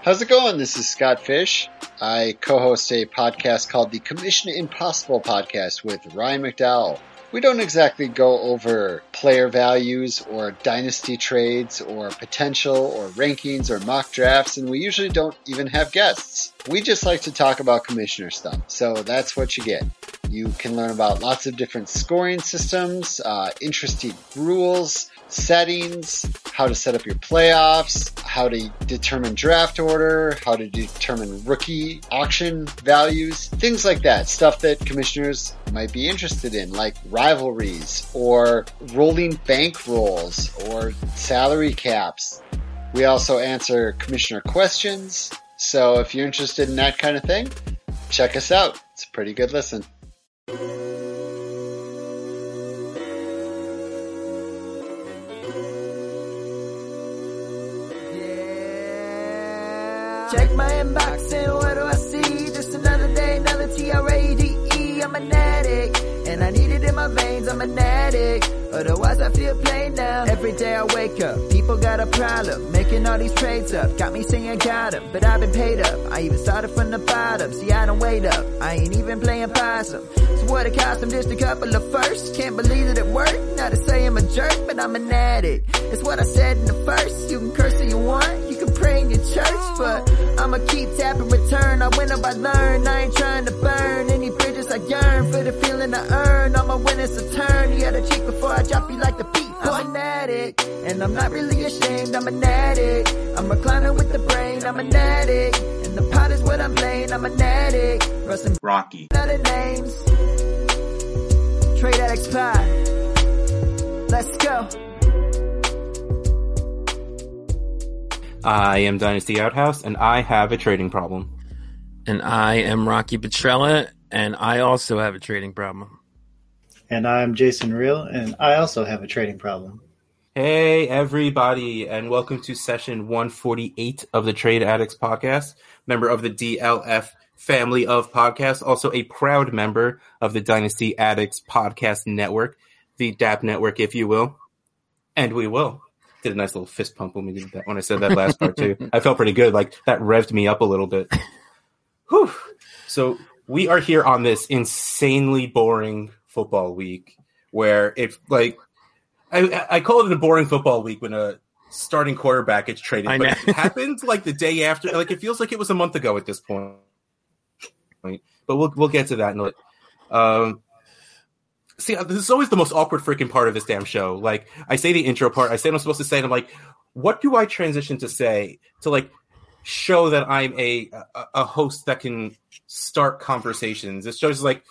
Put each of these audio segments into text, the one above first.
How's it going? This is Scott Fish. I co-host a podcast called the Commission Impossible Podcast with Ryan McDowell. We don't exactly go over player values or dynasty trades or potential or rankings or mock drafts, and we usually don't even have guests. We just like to talk about commissioner stuff, so that's what you get. You can learn about lots of different scoring systems, interesting rules, settings, how to set up your playoffs, how to determine draft order, how to determine rookie auction values, things like that. Stuff that commissioners might be interested in, like rivalries or rolling bank rolls or salary caps. We also answer commissioner questions. So if you're interested in that kind of thing, check us out. It's a pretty good listen. Check my inbox and what do I see? Just another day, another TRADE. I'm an addict, and I need it in my veins. I'm an addict, otherwise I feel plain now. Every day I wake up, people got a problem, making all these trades up. Got me saying got 'em, but I've been paid up. I even started from the bottom, see I don't wait up. I ain't even playing possum. So what it cost them, just a couple of firsts. Can't believe that it worked, not to say I'm a jerk, but I'm an addict. It's what I said in the first. You can curse if you want, you can pray in your church, but I'ma keep tapping return. I win up, I learn. I ain't trying to burn any bridges. I yearn for the feeling I earn. All my winners a turn. You gotta cheat before I drop you like the beat. I'm an addict, and I'm not really ashamed. I'm an addict. I'm reclining with the brain. I'm an addict, and the pot is what I'm playing. I'm an addict. Rustin Rocky. Other names. Trade Addicts Pod. Let's go. I am Dynasty Outhouse, and I have a trading problem. And I am Rocky Petrella, and I also have a trading problem. And I'm Jason Real, and I also have a trading problem. Hey, everybody, and welcome to session 148 of the Trade Addicts Podcast, member of the DLF family of podcasts, also a proud member of the Dynasty Addicts Podcast Network, the DAP Network, if you will. And we will. Did a nice little fist pump when we did that, when I said that last part too. I felt pretty good. Like that revved me up a little bit. Whew. So we are here on this insanely boring football week where if like, I call it a boring football week when a starting quarterback gets traded, but it happened like the day after. Like it feels like it was a month ago at this point. But we'll get to that in a little. See, this is always the most awkward freaking part of this damn show. Like, I say the intro part, I say what I'm supposed to say, and I'm like, what do I transition to say to, like, show that I'm a host that can start conversations? This show's like,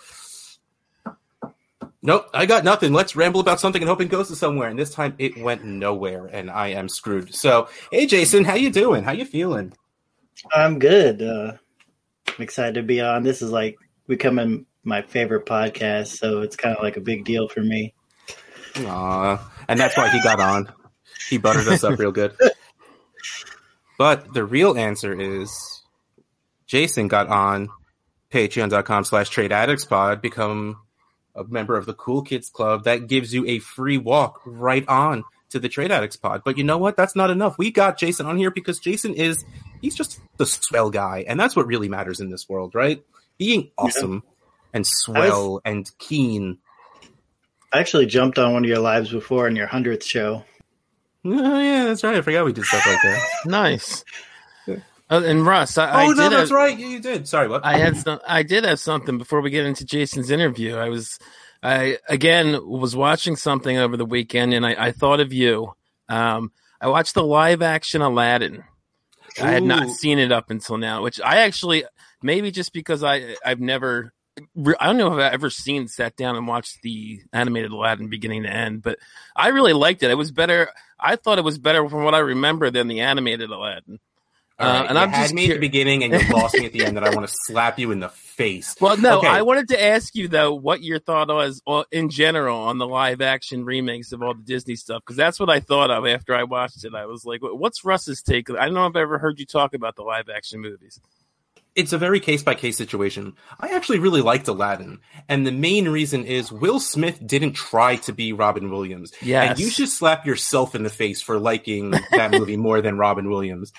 nope, I got nothing. Let's ramble about something and hope it goes to somewhere. And this time, it went nowhere, and I am screwed. So, hey, Jason, how you doing? How you feeling? I'm good. I'm excited to be on. This is, like, becoming my favorite podcast, so it's kind of like a big deal for me. Aw, and that's why he got on. He buttered us up real good. But the real answer is Jason got on patreon.com/tradeaddictspod, become a member of the Cool Kids Club. That gives you a free walk right on to the Trade Addicts Pod. But you know what? That's not enough. We got Jason on here because Jason he's just the swell guy, and that's what really matters in this world, right? Being awesome. Yeah. And swell and keen. I actually jumped on one of your lives before on your 100th show. Oh, yeah, that's right. I forgot we did stuff like that. Nice. And Russ, that's right. Yeah, you did. Sorry, what? I did have something before we get into Jason's interview. I again was watching something over the weekend, and I thought of you. I watched the live action Aladdin. Ooh. I had not seen it up until now, which I actually maybe just because I've never. I don't know if I've ever sat down and watched the animated Aladdin beginning to end, but I really liked it. It was better. I thought it was better from what I remember than the animated Aladdin. Right, and I'm just me at the beginning and you lost me at the end, and I want to slap you in the face. Well, no, okay. I wanted to ask you though what your thought was in general on the live action remakes of all the Disney stuff, because that's what I thought of after I watched it. I was like, "What's Russ's take?" I don't know if I've ever heard you talk about the live action movies. It's a very case-by-case situation. I actually really liked Aladdin, and the main reason is Will Smith didn't try to be Robin Williams. Yes. And you should slap yourself in the face for liking that movie more than Robin Williams.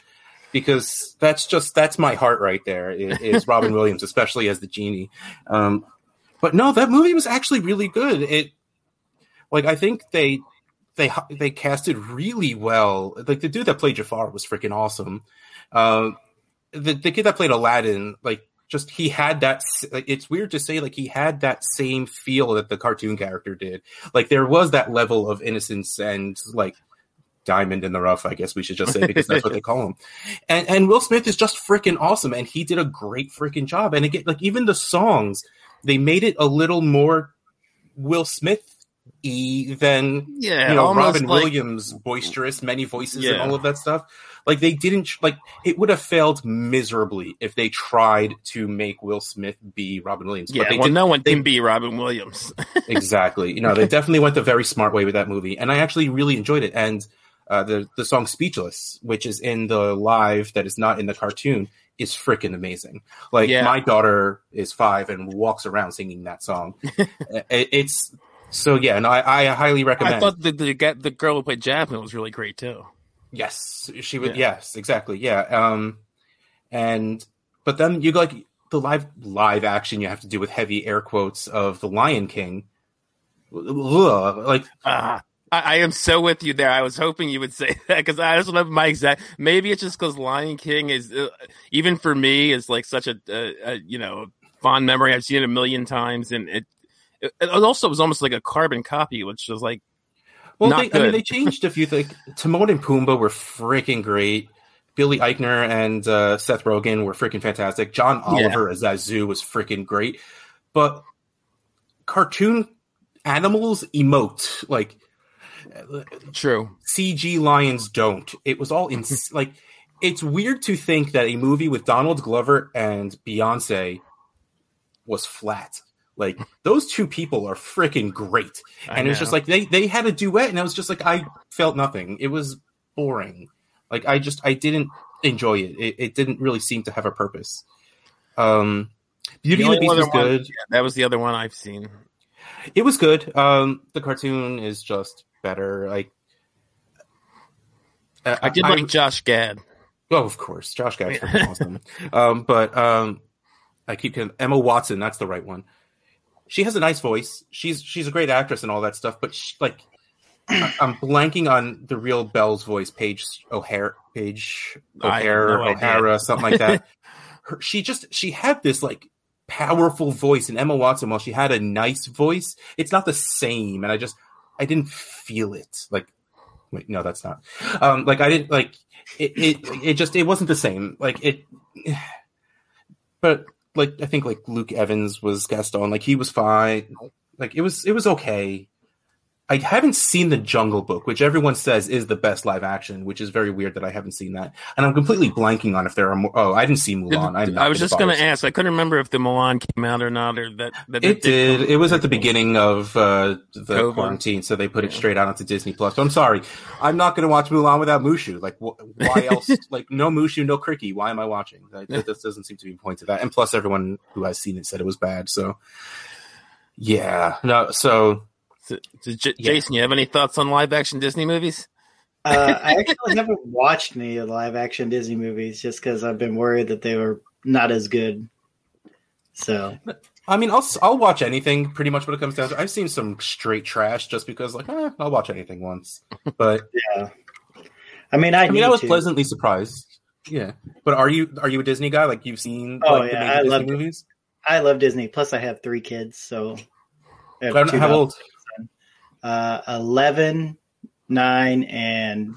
because that's my heart right there. Is Robin Williams, especially as the genie. But no, that movie was actually really good. I think they casted really well. Like the dude that played Jafar was freaking awesome. The kid that played Aladdin, he had that. It's weird to say, he had that same feel that the cartoon character did. There was that level of innocence and diamond in the rough, I guess we should just say, because that's what they call him. And Will Smith is just freaking awesome, and he did a great freaking job. And again, even the songs, they made it a little more Will Smith-y than Robin Williams, boisterous, many voices, and all of that stuff. They didn't it would have failed miserably if they tried to make Will Smith be Robin Williams. Yeah, but no one can be Robin Williams. Exactly. They definitely went the very smart way with that movie, and I actually really enjoyed it. And the song "Speechless," which is in the live that is not in the cartoon, is freaking amazing. My daughter is 5 and walks around singing that song. It's so I highly recommend. I thought the girl who played Jasmine was really great too. Yes, she would. Yeah. Yes, exactly. Yeah. But then you the live action you have to do with heavy air quotes of the Lion King. I am so with you there. I was hoping you would say that because I just love my exact. Maybe it's just because Lion King is even for me is such a fond memory. I've seen it a million times, and it also was almost like a carbon copy, which was they changed a few things. Timon and Pumbaa were freaking great. Billy Eichner and Seth Rogen were freaking fantastic. John Oliver as Zazu was freaking great. But cartoon animals emote true. CG lions don't. It was all in it's weird to think that a movie with Donald Glover and Beyonce was flat. Those two people are freaking great. And it was just they had a duet, and I was just I felt nothing. It was boring. I didn't enjoy it. It didn't really seem to have a purpose. Beauty and the Beast was good. That was the other one I've seen. It was good. The cartoon is just better. I did like Josh Gad. Oh, of course. Josh Gad's freaking awesome. But I keep Emma Watson, that's the right one. She has a nice voice. She's a great actress and all that stuff, but I'm blanking on the real Belle's voice, Paige O'Hara, something like that. She had this powerful voice, and Emma Watson, while she had a nice voice, it's not the same, and I didn't feel it. Wait, no, that's not. I didn't it wasn't the same. But I think Luke Evans was Gaston. He was fine. It was okay. I haven't seen The Jungle Book, which everyone says is the best live action, which is very weird that I haven't seen that. And I'm completely blanking on if there are more. Oh, I didn't see Mulan. I was just going to ask. I couldn't remember if the Mulan came out or not, or that it did. It was at the beginning of the COVID quarantine, so they put it straight out onto Disney Plus. So I'm sorry, I'm not going to watch Mulan without Mushu. Why else? No Mushu, no Cricky. Why am I watching? That doesn't seem to be a point to that. And plus, everyone who has seen it said it was bad. So yeah, no. So Jason, you have any thoughts on live action Disney movies? I actually haven't watched any live action Disney movies just because I've been worried that they were not as good. So, I mean, I'll watch anything pretty much when it comes down to. I've seen some straight trash just because, I'll watch anything once. But yeah, I was pleasantly surprised. Yeah, but are you a Disney guy? You've seen the major Disney movies? I love Disney. Plus, I have 3 kids, so how old? 11, 9, and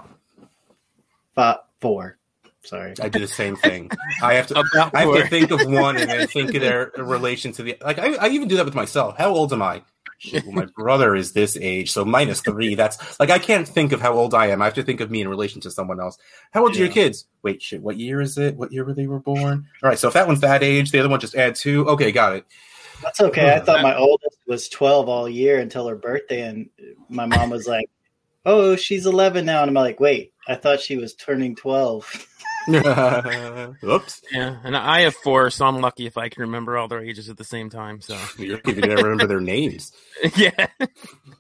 4. Sorry, I do the same thing. I have to think of one and then think of their relation to the. I even do that with myself. How old am I? Well, my brother is this age, so -3. That's I can't think of how old I am. I have to think of me in relation to someone else. How old are your kids? Wait, shit. What year is it? What year they were born? All right, so if that one's that age, the other one just add 2. Okay, got it. That's okay. I thought my oldest was 12 all year until her birthday, and my mom was like, "Oh, she's 11 now," and I'm like, "Wait, I thought she was turning 12." Oops. Yeah, and I have 4, so I'm lucky if I can remember all their ages at the same time. So you're lucky if you never remember their names. Yeah.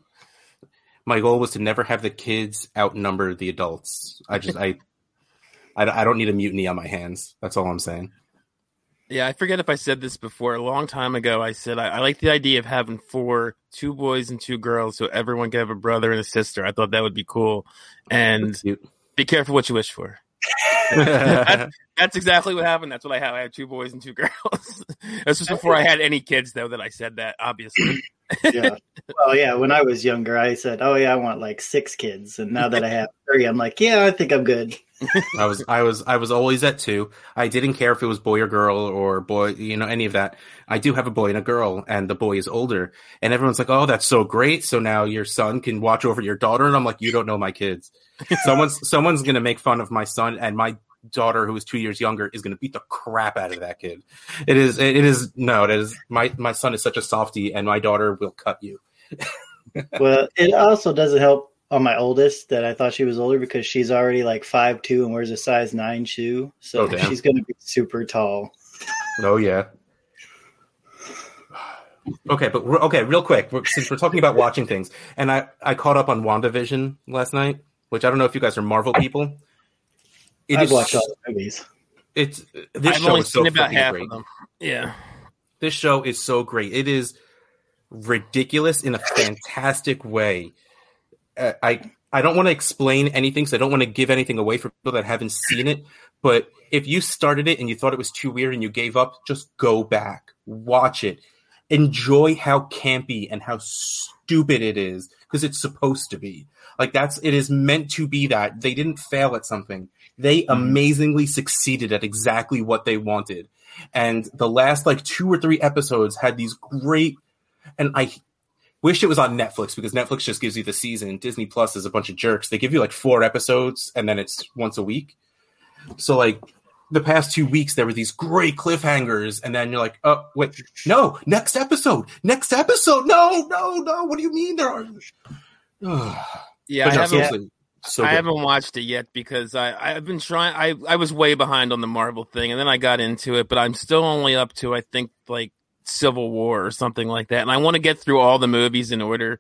My goal was to never have the kids outnumber the adults. I don't need a mutiny on my hands. That's all I'm saying. Yeah, I forget if I said this before. A long time ago, I said I like the idea of having 2 boys and 2 girls, so everyone can have a brother and a sister. I thought that would be cool. And be careful what you wish for. That's exactly what happened. That's what I have. I have 2 boys and 2 girls. This was before I had any kids, though, that I said that, obviously. Yeah. Well, yeah, when I was younger, I said, oh, yeah, I want like 6 kids. And now that I have 3, I'm like, yeah, I think I'm good. I was always at 2. I didn't care if it was boy or girl or boy, any of that. I do have a boy and a girl, and the boy is older. And everyone's like, oh, that's so great. So now your son can watch over your daughter. And I'm like, you don't know my kids. Someone's going to make fun of my son, and my daughter, who is 2 years younger, is going to beat the crap out of that kid. My son is such a softie, and my daughter will cut you. Well, it also doesn't help on my oldest that I thought she was older because she's already like 5'2" and wears a size 9 shoe. So she's going to be super tall. Oh, yeah. Okay, real quick, since we're talking about watching things, and I caught up on WandaVision last night, which I don't know if you guys are Marvel people. I've watched all the movies. I've only seen about half of them. Yeah. This show is so great. It is ridiculous in a fantastic way. I don't want to explain anything, so I don't want to give anything away for people that haven't seen it. But if you started it and you thought it was too weird and you gave up, just go back, watch it, enjoy how campy and how stupid it is, because it's supposed to be. Like it is meant to be that. They didn't fail at something. They amazingly succeeded at exactly what they wanted. And the last 2 or 3 episodes had these great, and I wish it was on Netflix, because Netflix just gives you the season. Disney Plus is a bunch of jerks. They give you 4 episodes and then it's once a week. So the past 2 weeks, there were these great cliffhangers, and then you're like, oh, wait, no, next episode. No, what do you mean there are? Yeah, I haven't watched it yet because I've been trying. I was way behind on the Marvel thing, and then I got into it, but I'm still only up to, I think, Civil War or something like that. And I want to get through all the movies in order.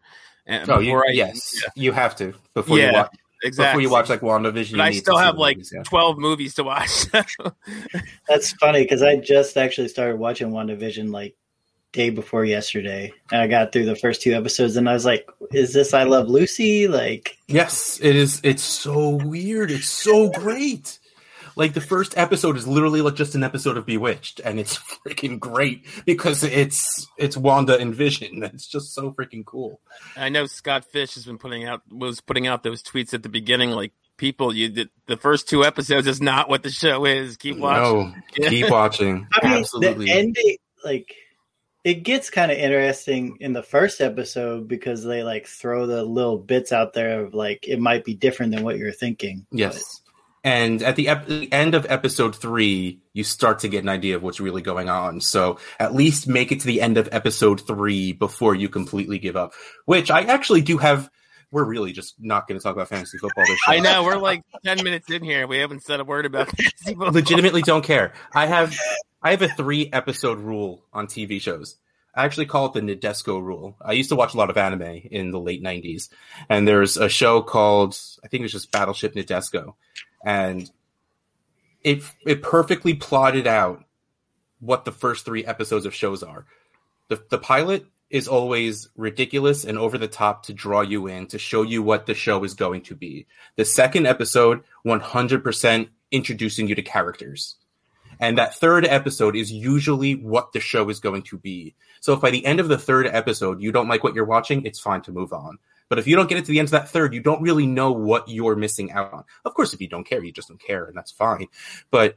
You have to before you watch. Exactly. Before you watch WandaVision, but I still have 12 movies to watch. That's funny because I just actually started watching WandaVision day before yesterday, and I got through the first 2 episodes, and I was like, "Is this I Love Lucy?" Yes, it is. It's so weird. It's so great. The first episode is literally just an episode of Bewitched, and it's freaking great because it's Wanda and Vision. It's just so freaking cool. I know Scott Fish has been putting out those tweets at the beginning, people, the first 2 episodes is not what the show is. Keep watching. No, keep watching. Absolutely. The ending, it gets kind of interesting in the first episode because they throw the little bits out there of it might be different than what you're thinking. Yes. And at the end of episode 3, you start to get an idea of what's really going on. So at least make it to the end of episode 3 before you completely give up, which I actually do have. We're really just not going to talk about fantasy football this show. I know. We're 10 minutes in here. We haven't said a word about fantasy football. Legitimately don't care. I have a 3-episode rule on TV shows. I actually call it the Nadesco rule. I used to watch a lot of anime in the late 90s. And there's a show called, I think it was just Battleship Nadesco. And it perfectly plotted out what the first 3 episodes of shows are. The pilot is always ridiculous and over the top to draw you in, to show you what the show is going to be. The second episode, 100% introducing you to characters. And that 3rd episode is usually what the show is going to be. So if by the end of the 3rd episode you don't like what you're watching, it's fine to move on. But if you don't get it to the end of that 3rd, you don't really know what you're missing out on. Of course, if you don't care, you just don't care, and that's fine. But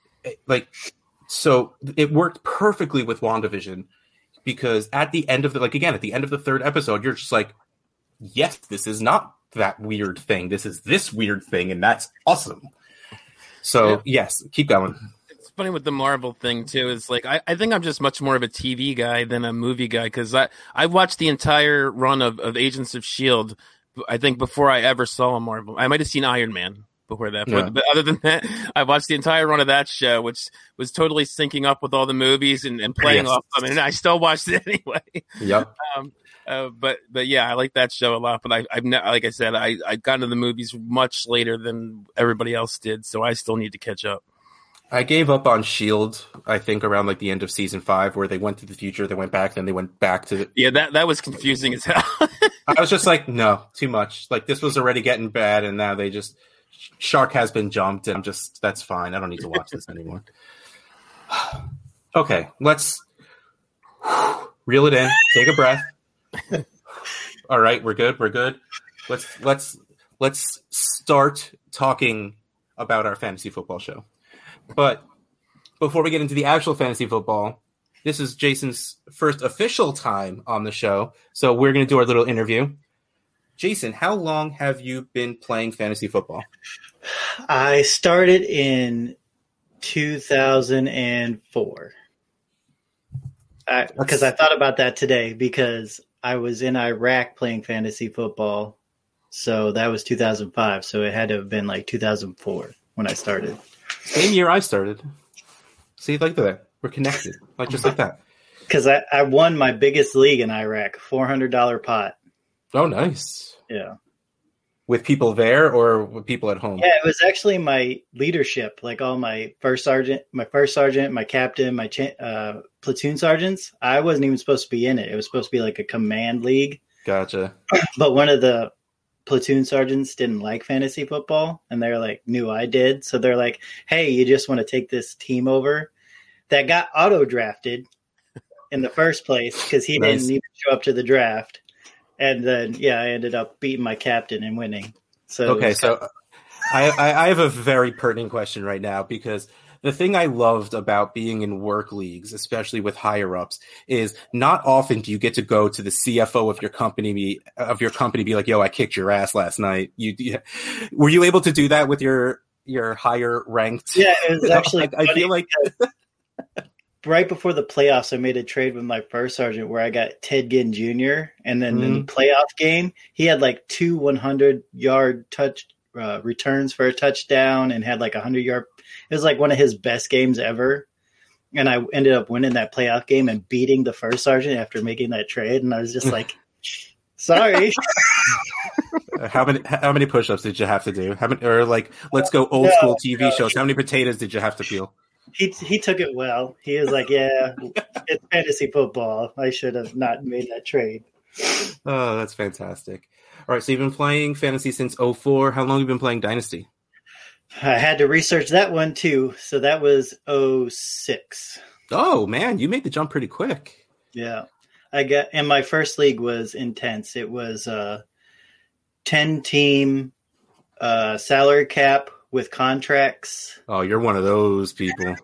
so it worked perfectly with WandaVision because at the end of the 3rd episode, you're just like, yes, this is not that weird thing. This is this weird thing, and that's awesome. So yes, keep going. It's funny with the Marvel thing too. Is I think I'm just much more of a TV guy than a movie guy because I watched the entire run of Agents of S.H.I.E.L.D. I think before I ever saw a Marvel. I might have seen Iron Man, before that. Yeah. But other than that, I watched the entire run of that show, which was totally syncing up with all the movies and playing off them, and I still watched it anyway. Yep. But yeah, I like that show a lot. But I've like I said, I got into the movies much later than everybody else did, so I still need to catch up. I gave up on S.H.I.E.L.D., I think, around like the end of season 5, where they went to the future, they went back, then they went back to... Yeah, that was confusing as hell. I was just like, no, too much. Like, this was already getting bad, and now they just... Shark has been jumped, and that's fine. I don't need to watch this anymore. Okay, let's reel it in. Take a breath. All right, we're good. Let's start talking about our fantasy football show. But before we get into the actual fantasy football, this is Jason's first official time on the show, so we're going to do our little interview. Jason, how long have you been playing fantasy football? I started in 2004. Because I thought about that today because I was in Iraq playing fantasy football. So that was 2005. So it had to have been like 2004 when I started. Same year I started. See, like that. We're connected. Like just like that. Because I won my biggest league in Iraq, $400 pot. Oh, nice. Yeah. With people there or with people at home? Yeah, it was actually my leadership, like all my first sergeant, my captain, my platoon sergeants. I wasn't even supposed to be in it. It was supposed to be like a command league. Gotcha. But one of the platoon sergeants didn't like fantasy football, and they're like, knew I did. So they're like, hey, you just want to take this team over that got auto-drafted in the first place because he didn't even show up to the draft. And then, I ended up beating my captain and winning. So okay, so I have a very pertinent question right now because the thing I loved about being in work leagues, especially with higher ups, is not often do you get to go to the CFO of your company, be like, "Yo, I kicked your ass last night." Were you able to do that with your higher ranked? Yeah, it was actually. I feel like. Right before the playoffs, I made a trade with my first sergeant where I got Ted Ginn Jr. And then in the playoff game, he had like 2 100-yard returns for a touchdown and had like 100-yard. It was like one of his best games ever. And I ended up winning that playoff game and beating the first sergeant after making that trade. And I was just like, sorry. How many push-ups did you have to do? Let's go old school TV shows. How many potatoes did you have to peel? He took it well. He was like, yeah, it's fantasy football. I should have not made that trade. Oh, that's fantastic. All right, so you've been playing fantasy since 2004. How long have you been playing Dynasty? I had to research that one, too. So that was 2006. Oh, man, you made the jump pretty quick. Yeah. And my first league was intense. It was a 10-team salary cap with contracts. Oh, you're one of those people.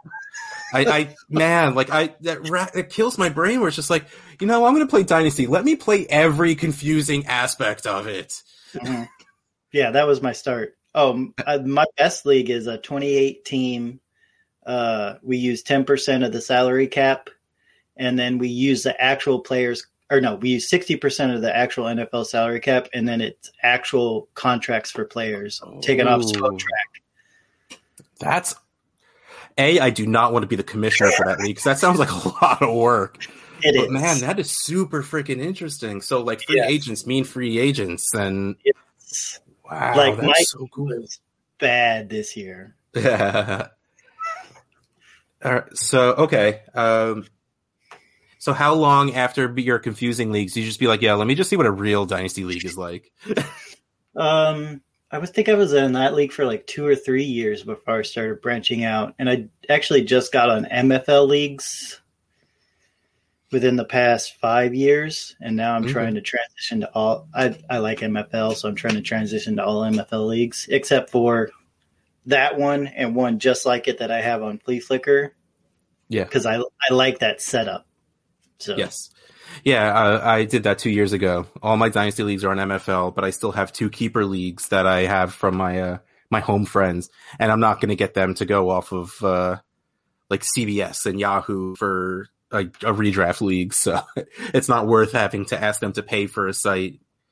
It kills my brain where it's just like, I'm going to play Dynasty. Let me play every confusing aspect of it. Mm-hmm. Yeah, that was my start. Oh, my best league is a 28-team. We use 10% of the salary cap, and then we use the actual players. We use 60% of the actual NFL salary cap, and then it's actual contracts for players taken off Spotrac. That's I do not want to be the commissioner for that league because that sounds like a lot of work. It is. Man, that is super freaking interesting. So, like, free agents mean free agents, and wow, like that's Mike so cool. Was bad this year. Yeah. All right. So, okay. So how long after your confusing leagues do you just be like, let me just see what a real Dynasty league is like? I think I was in that league for like 2 or 3 years before I started branching out. And I actually just got on MFL leagues within the past 5 years. And now I'm trying to transition to all – I like MFL, so I'm trying to transition to all MFL leagues except for that one and one just like it that I have on Flea Flicker. Yeah. Because I like that setup. So. Yes. Yeah, I did that 2 years ago. All my Dynasty leagues are on MFL, but I still have 2 keeper leagues that I have from my my home friends, and I'm not going to get them to go off of like CBS and Yahoo for a redraft league, so it's not worth having to ask them to pay for a site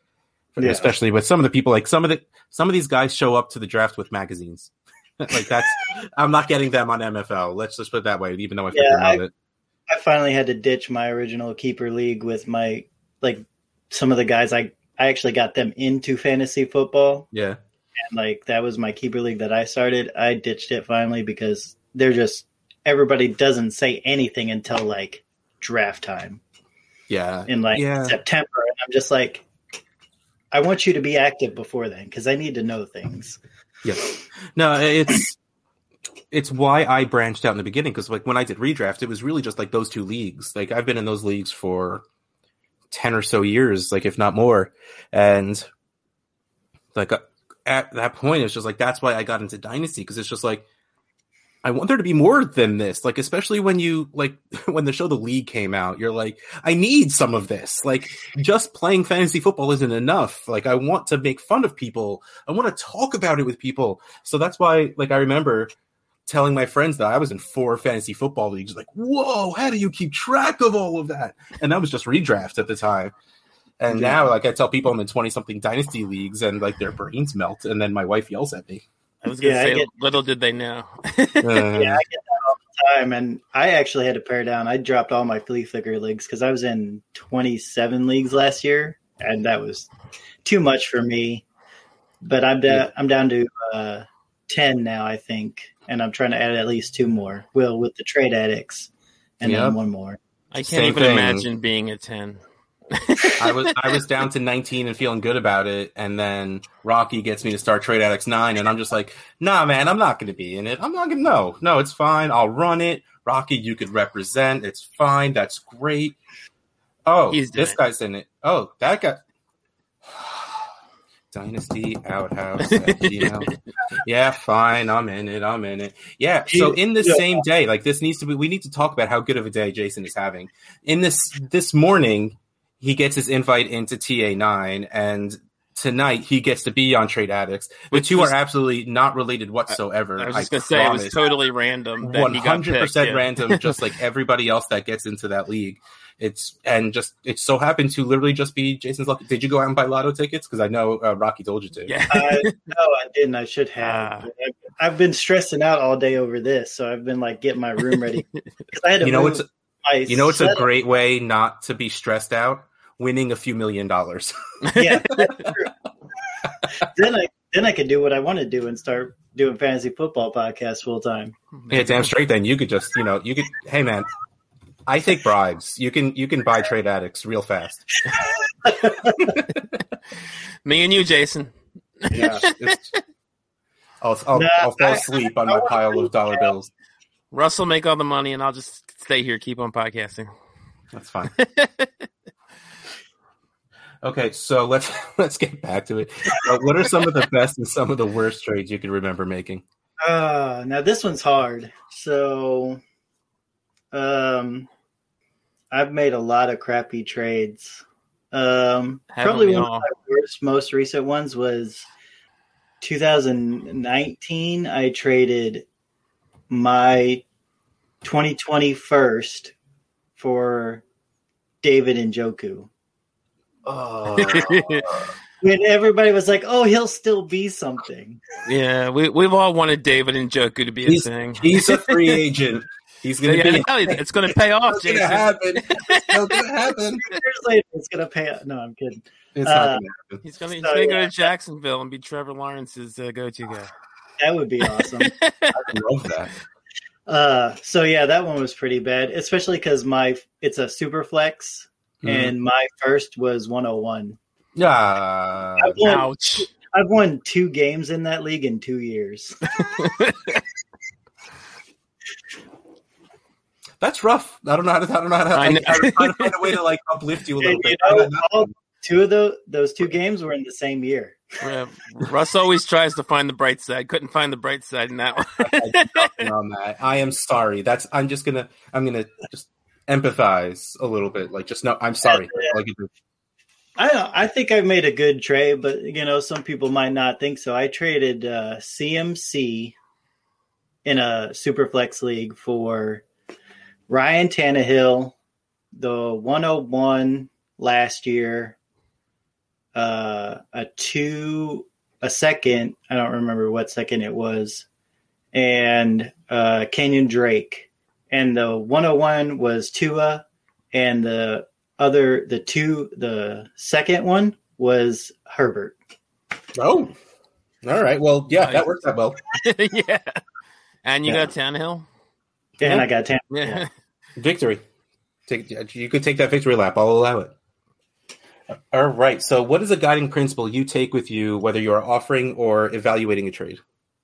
Yeah. especially with some of the people. Like some of these guys show up to the draft with magazines. Like I'm not getting them on MFL. Let's just put it that way. Even though I freaking love it. I finally had to ditch my original keeper league with my some of the guys. I actually got them into fantasy football. Yeah. And that was my keeper league that I started. I ditched it finally because they're just everybody doesn't say anything until draft time. Yeah. In September, and I'm just like, I want you to be active before then because I need to know things. Yeah. No, it's why I branched out in the beginning, because when I did redraft, it was really just those two leagues. I've been in those leagues for 10 or so years, if not more. And at that point, it's just that's why I got into Dynasty, because it's just I want there to be more than this. Especially when you when the show The League came out, you're I need some of this. Just playing fantasy football isn't enough. I want to make fun of people. I want to talk about it with people. So that's why I remember telling my friends that I was in 4 fantasy football leagues. Whoa, how do you keep track of all of that? And that was just redraft at the time. And now, I tell people I'm in 20-something dynasty leagues, and their brains melt, and then my wife yells at me. I was going to say, little did they know. Yeah, I get that all the time, and I actually had to pare down. I dropped all my flea flicker leagues because I was in 27 leagues last year, and that was too much for me. But I'm down to 10 now, I think, and I'm trying to add at least 2 more. With the trade addicts, and then 1 more. I can't imagine being a 10. I was down to 19 and feeling good about it, and then Rocky gets me to start Trade Addicts 9, and I'm just nah, man, I'm not going to be in it. I'm not going to. No, it's fine. I'll run it. Rocky, you could represent. It's fine. That's great. Oh, this guy's in it. Oh, that guy. Dynasty Outhouse at Gmail. Yeah, fine. I'm in it. Yeah. So in the same day, we need to talk about how good of a day Jason is having. In this morning, he gets his invite into TA9, and tonight he gets to be on Trade Addicts. The two are absolutely not related whatsoever. I was just going to say, it was totally random. 100% random, just like everybody else that gets into that league. It so happened to literally just be Jason's luck. Did you go out and buy lotto tickets? Because I know Rocky told you to. Yeah. No, I didn't. I should have. I've been stressing out all day over this, so I've been getting my room ready. I had to it's a great way not to be stressed out. Winning a few $1 million. Yeah, that's true. Then I could do what I want to do and start doing fantasy football podcasts full time. Yeah, damn straight. Then you could just, hey man, I take bribes. You can buy Trade Addicts real fast. Me and you, Jason. Yeah, I'll fall asleep on my pile of dollar bills. Russ will make all the money, and I'll just stay here, keep on podcasting. That's fine. Okay, so let's get back to it. What are some of the best and some of the worst trades you can remember making? Now this one's hard. So, I've made a lot of crappy trades. Probably one of my most recent ones was 2019. I traded my 2020 first for David Njoku. Oh. When everybody was like, "Oh, he'll still be something." Yeah, we've all wanted David Njoku to be a thing. He's a free agent. He's going to be. It's going to pay off, Jason. It's going to happen. Years later, it's going to pay off. No, I'm kidding. It's not going to happen. He's going to go to Jacksonville and be Trevor Lawrence's go-to guy. That would be awesome. I love that. So yeah, that one was pretty bad, especially because it's a super flex. And my first was 101. Ouch. I've won 2 games in that league in 2 years. That's rough. I don't know how to find a way to uplift you a little bit. All 2 of those 2 games were in the same year. Russ always tries to find the bright side. Couldn't find the bright side in that one. On that. I am sorry. I'm gonna just empathize a little bit. I'm sorry. I think I've made a good trade, but some people might not think so. I traded CMC in a Superflex league for Ryan Tannehill, the 101 last year, a second. I don't remember what second it was, and Kenyon Drake, and the 101 was Tua, and the second one was Herbert. Oh, all right. Well, yeah, that worked out well. Yeah. And you got Tannehill? Yeah, and I got Tannehill. Yeah. Victory. You could take that victory lap. I'll allow it. All right. So what is a guiding principle you take with you, whether you are offering or evaluating a trade?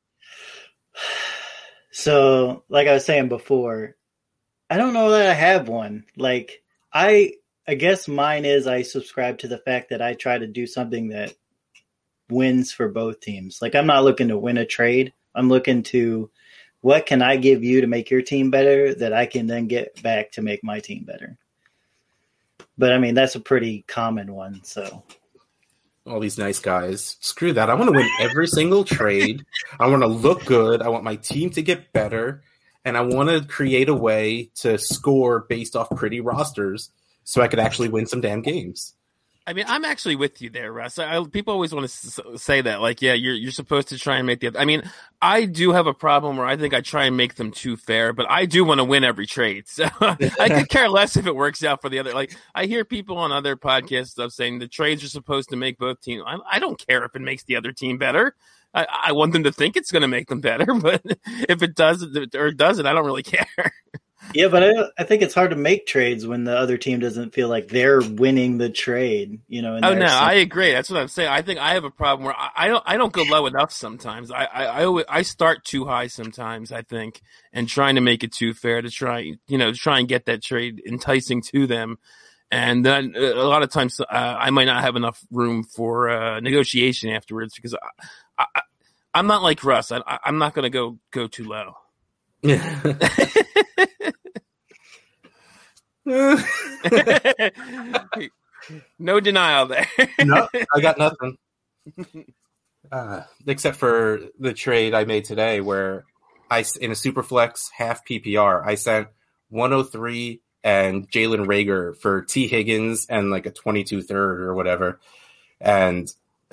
So, like I was saying before, I don't know that I have one. Like, I guess mine is I subscribe to the fact that I try to do something that wins for both teams. Like, I'm not looking to win a trade. I'm looking to what can I give you to make your team better that I can then get back to make my team better. But, I mean, that's a pretty common one, so. All these nice guys. Screw that. I want to win every single trade. I want to look good. I want my team to get better. And I want to create a way to score based off pretty rosters so I could actually win some damn games. I mean, I'm actually with you there, Russ. People always want to say that, like, yeah, you're supposed to try and make the other. I mean, I do have a problem where I think I try and make them too fair, but I do want to win every trade. So I could care less if it works out for the other. Like, I hear people on other podcasts stuff saying the trades are supposed to make both teams. I don't care if it makes the other team better. I want them to think it's going to make them better, but if it doesn't or doesn't, I don't really care. Yeah, but I think it's hard to make trades when the other team doesn't feel like they're winning the trade. You know. I agree. That's what I'm saying. I think I have a problem where I don't go low enough sometimes. I start too high sometimes. I think, and trying to make it too fair to try and get that trade enticing to them, and then a lot of times I might not have enough room for negotiation afterwards because I'm not like Russ. I'm not going to go too low. No denial there. No, I got nothing. Except for the trade I made today where in a super flex half PPR, I sent 103 and Jalen Reagor for T. Higgins and like a 22 third or whatever. And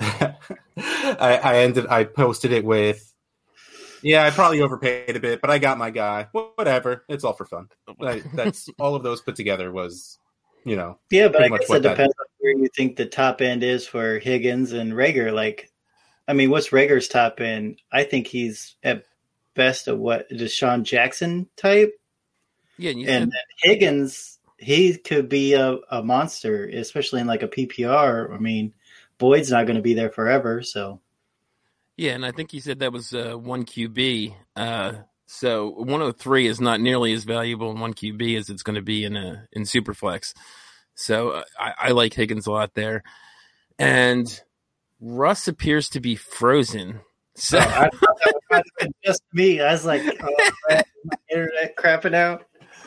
I posted it with, yeah, I probably overpaid a bit, but I got my guy. Whatever. It's all for fun. That's all of those put together was, Yeah, but I guess it depends on where you think the top end is for Higgins and Reagor. Like, I mean, what's Rager's top end? I think he's at best a DeSean Jackson type. Yeah, and then Higgins, he could be a monster, especially in like a PPR. I mean, Boyd's not going to be there forever, so. Yeah, and I think you said that was 1 QB. So 103 is not nearly as valuable in 1 QB as it's going to be in Superflex. So I like Higgins a lot there. And Russ appears to be frozen. So I thought that might have been just me. I was like, oh, my internet crapping out.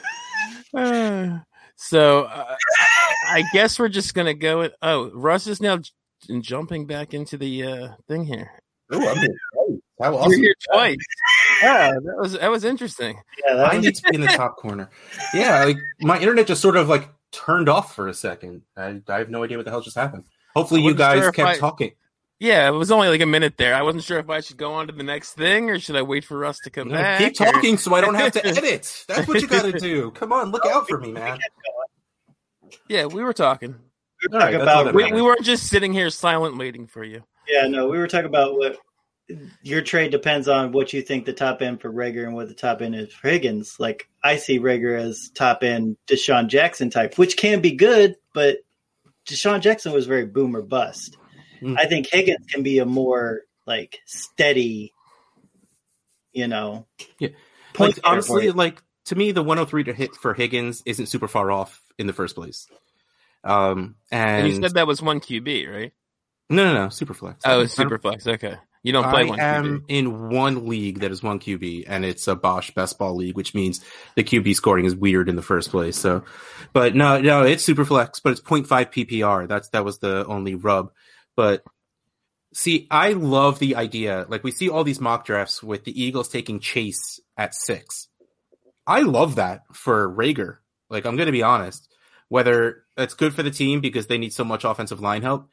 So I guess we're just going to go with, Russ is now jumping back into the thing here. Oh, I'm here. How awesome. You're here twice. Yeah, that was interesting. Yeah, I need to be in the top corner. Yeah, like my internet just sort of like turned off for a second. I have no idea what the hell just happened. Hopefully you guys kept talking. Yeah, it was only like a minute there. I wasn't sure if I should go on to the next thing or should I wait for Russ to come back. Keep talking so I don't have to edit. That's what you got to do. Come on, look out for me, man. Yeah, we were talking. We we weren't just sitting here silent waiting for you. Yeah, no, we were talking about what your trade depends on what you think the top end for Reagor and what the top end is for Higgins. Like, I see Reagor as top end DeSean Jackson type, which can be good, but DeSean Jackson was very boom or bust. I think Higgins can be a more like steady, Yeah. Like, honestly, like to me, the 103 to hit for Higgins isn't super far off in the first place. And you said that was 1 QB, right? No, Superflex. Oh, it's Superflex. Okay. You don't play 1 QB. I am in one league that is 1 QB, and it's a Bosch Best Ball league, which means the QB scoring is weird in the first place. So, but no, it's Superflex, but it's 0.5 PPR. That was the only rub. But see, I love the idea. Like, we see all these mock drafts with the Eagles taking Chase at 6. I love that for Reagor. Like, I'm going to be honest. Whether it's good for the team because they need so much offensive line help,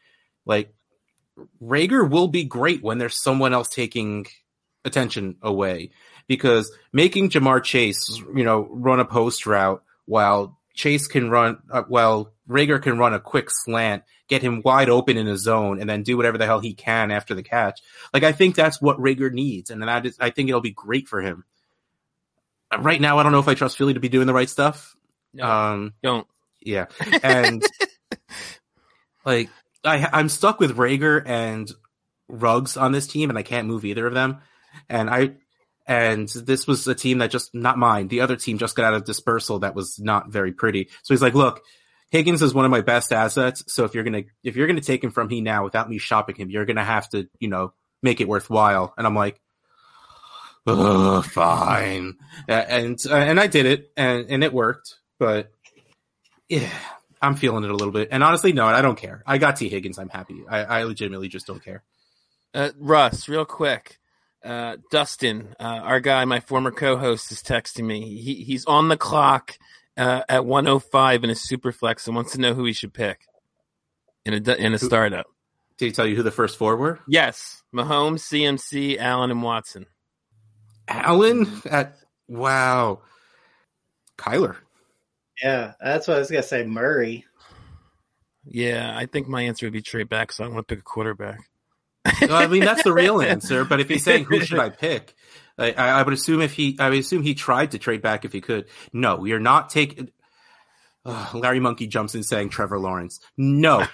Like, Rager will be great when there's someone else taking attention away, because making Jamar Chase, run a post route while Chase can run, while Rager can run a quick slant, get him wide open in a zone, and then do whatever the hell he can after the catch. Like, I think that's what Rager needs, and I think it'll be great for him. Right now, I don't know if I trust Philly to be doing the right stuff. No, don't. Yeah, and like I'm stuck with Rager and Ruggs on this team, and I can't move either of them. And this was a team that just, not mine, the other team just got out of dispersal that was not very pretty. So he's like, look, Higgins is one of my best assets. So if you're gonna take him from me now without me shopping him, you're gonna have to, make it worthwhile. And I'm like, oh, fine. And I did it, and it worked. But yeah, I'm feeling it a little bit. And honestly, no, I don't care. I got T. Higgins. I'm happy. I legitimately just don't care. Russ, real quick. Dustin, our guy, my former co-host, is texting me. He's on the clock at 1:05 in a super flex and wants to know who he should pick in a startup. Did he tell you who the first four were? Yes, Mahomes, CMC, Allen, and Watson. Allen wow, Kyler. Yeah, that's what I was gonna say. Murray. Yeah, I think my answer would be trade back, so I want to pick a quarterback. Well, I mean, that's the real answer. But if he's saying who should I pick, I would assume he tried to trade back if he could. No, we are not taking. Larry Monkey jumps in saying Trevor Lawrence. No.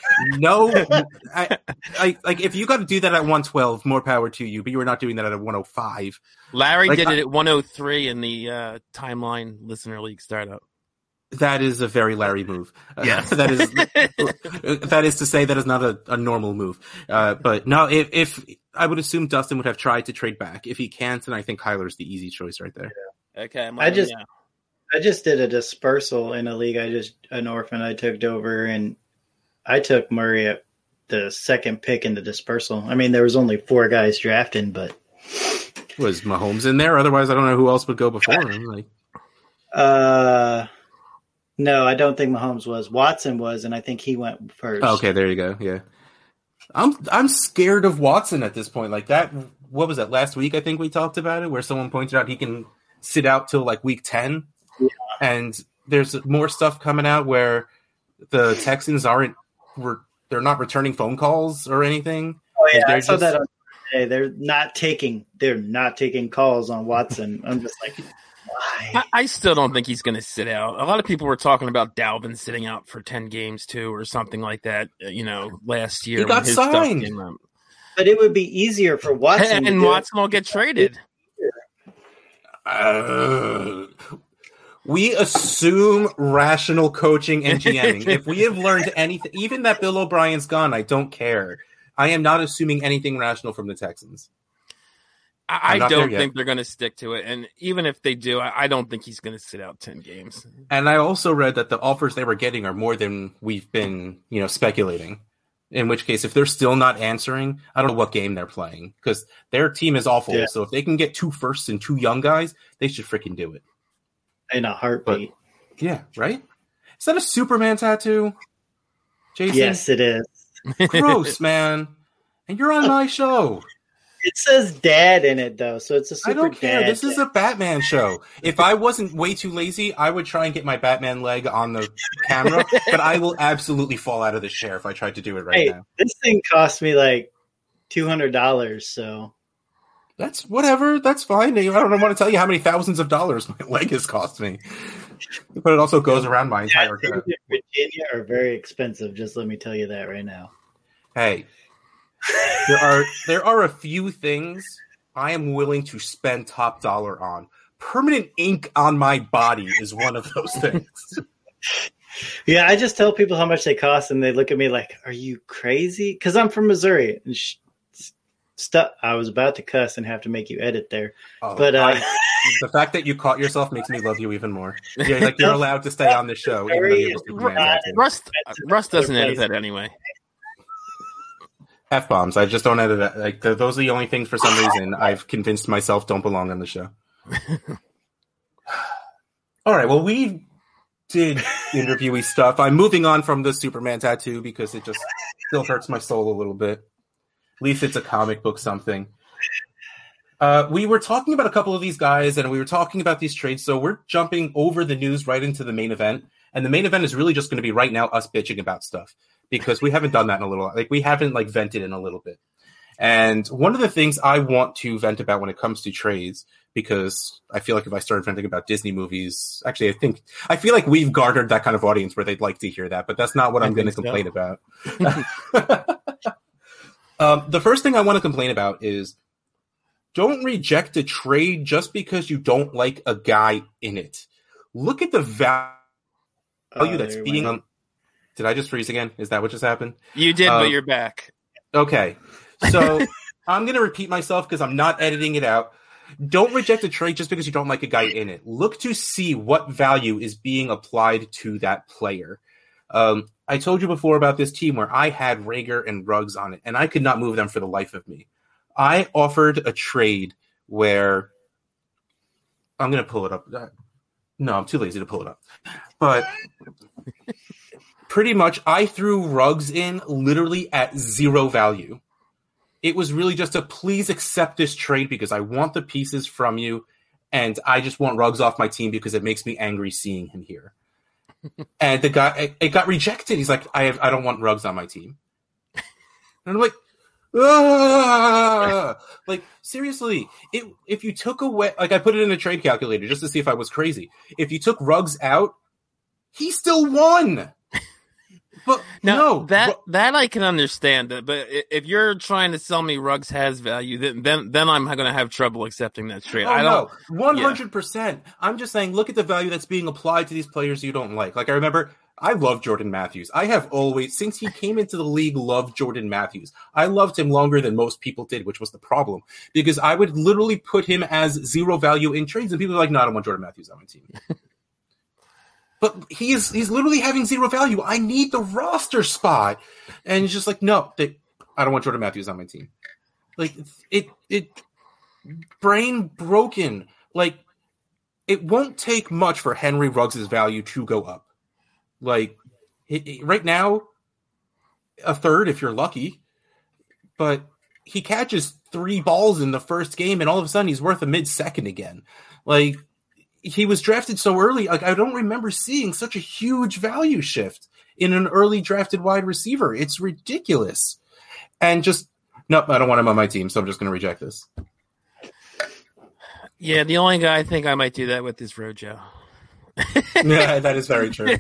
Like, if you got to do that at 112, more power to you. But you were not doing that at 105. Larry did it at 103 in the Timeline Listener League startup. That is a very Larry move. Yes. That is to say that is not a normal move. But no, if I would assume Dustin would have tried to trade back. If he can't, then I think Kyler's the easy choice right there. Yeah. Okay. I just did a dispersal in a league. An orphan I took over, and I took Murray at the second pick in the dispersal. I mean, there was only 4 guys drafting, but was Mahomes in there? Otherwise, I don't know who else would go before him. No, I don't think Mahomes was. Watson was, and I think he went first. Okay, there you go. Yeah, I'm scared of Watson at this point. Like that. What was that last week? I think we talked about it, where someone pointed out he can sit out till like week 10. Yeah. And there's more stuff coming out where the Texans they're not returning phone calls or anything. Oh yeah, I saw that on Friday. They're not taking calls on Watson. I'm just like, why? I still don't think he's going to sit out. A lot of people were talking about Dalvin sitting out for 10 games too, or something like that. Last year he got signed. But it would be easier for Watson, and Watson will get traded. We assume rational coaching and GMing. If we have learned anything, even that Bill O'Brien's gone, I don't care. I am not assuming anything rational from the Texans. I don't think they're going to stick to it. And even if they do, I don't think he's going to sit out 10 games. And I also read that the offers they were getting are more than we've been, speculating. In which case, if they're still not answering, I don't know what game they're playing, because their team is awful. Yeah. So if they can get 2 firsts and 2 young guys, they should freaking do it. In a heartbeat. But, yeah, right? Is that a Superman tattoo, Jason? Yes, it is. Gross, man. And you're on my show. It says dad in it, though, so it's a super I don't care. dad This is a Batman show. If I wasn't way too lazy, I would try and get my Batman leg on the camera, but I will absolutely fall out of this chair if I tried to do it now. This thing cost me like $200, so... That's whatever. That's fine. I don't want to tell you how many thousands of dollars my leg has cost me. But it also goes around my entire career. Virginia are very expensive, just let me tell you that right now. Hey. There are a few things I am willing to spend top dollar on. Permanent ink on my body is one of those things. Yeah, I just tell people how much they cost, and they look at me like, "Are you crazy?" Because I'm from Missouri. And I was about to cuss and have to make you edit there, but the fact that you caught yourself makes me love you even more. You're allowed to stay on the show. Russ doesn't edit that anyway. F-bombs. I just don't edit it. Like, those are the only things for some reason I've convinced myself don't belong on the show. All right. Well, we did interviewee stuff. I'm moving on from the Superman tattoo because it just still hurts my soul a little bit. At least it's a comic book something. We were talking about a couple of these guys, and we were talking about these trades, so we're jumping over the news right into the main event. And the main event is really just going to be right now us bitching about stuff, because we haven't done that in a little, like we haven't like vented in a little bit. And one of the things I want to vent about when it comes to trades, because I feel like if I started venting about Disney movies, actually I feel like we've garnered that kind of audience where they'd like to hear that, but that's not what I'm going to complain about. The first thing I want to complain about is don't reject a trade just because you don't like a guy in it. Look at the value that's being... Did I just freeze again? Is that what just happened? You did, but you're back. Okay. So I'm going to repeat myself because I'm not editing it out. Don't reject a trade just because you don't like a guy in it. Look to see what value is being applied to that player. I told you before about this team where I had Rager and Ruggs on it, and I could not move them for the life of me. I offered a trade where... I'm going to pull it up. No, I'm too lazy to pull it up. But pretty much I threw Ruggs in literally at 0 value. It was really just a please accept this trade because I want the pieces from you, and I just want Ruggs off my team because it makes me angry seeing him here. And the guy, it got rejected. He's like, I don't want Ruggs on my team. And I'm like, like seriously, if you took away, like I put it in a trade calculator just to see if I was crazy. If you took Ruggs out, he still won. But now, that I can understand it, but if you're trying to sell me Ruggs has value, then I'm going to have trouble accepting that trade. Oh, I don't. 100%. Yeah. I'm just saying, look at the value that's being applied to these players you don't like. Like I remember, I love Jordan Matthews. I have always, since he came into the league, loved Jordan Matthews. I loved him longer than most people did, which was the problem, because I would literally put him as 0 value in trades, and people are like, no, I don't want Jordan Matthews on my team. But he's literally having 0 value. I need the roster spot. And he's just like, no, I don't want Jordan Matthews on my team. Like, it brain broken. Like, it won't take much for Henry Ruggs' value to go up. Like, right now, a third if you're lucky. But he catches 3 balls in the first game, and all of a sudden he's worth a mid-second again. Like, he was drafted so early. Like, I don't remember seeing such a huge value shift in an early drafted wide receiver. It's ridiculous. And just, nope, I don't want him on my team, so I'm just going to reject this. Yeah, the only guy I think I might do that with is Rojo. Yeah, that is very true.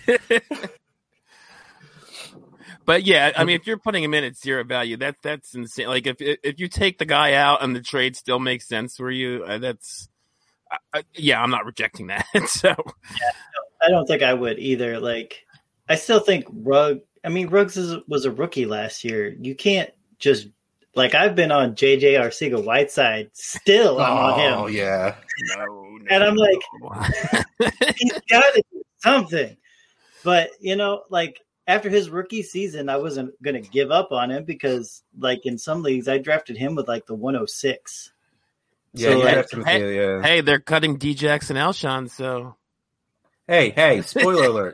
But yeah, I mean, if you're putting him in at 0 value, that's insane. Like, if you take the guy out and the trade still makes sense for you, that's... I'm not rejecting that. So, yeah, I don't think I would either. Like, I still think Ruggs was a rookie last year. You can't just like I've been on JJ Arcega-Whiteside. Still, I'm on him. Oh yeah, no, and I'm like, he's got to do something. But like after his rookie season, I wasn't going to give up on him because, like in some leagues, I drafted him with like the 106. Yeah, so, hey, they're cutting D-Jackson Alshon, so... Hey, spoiler alert.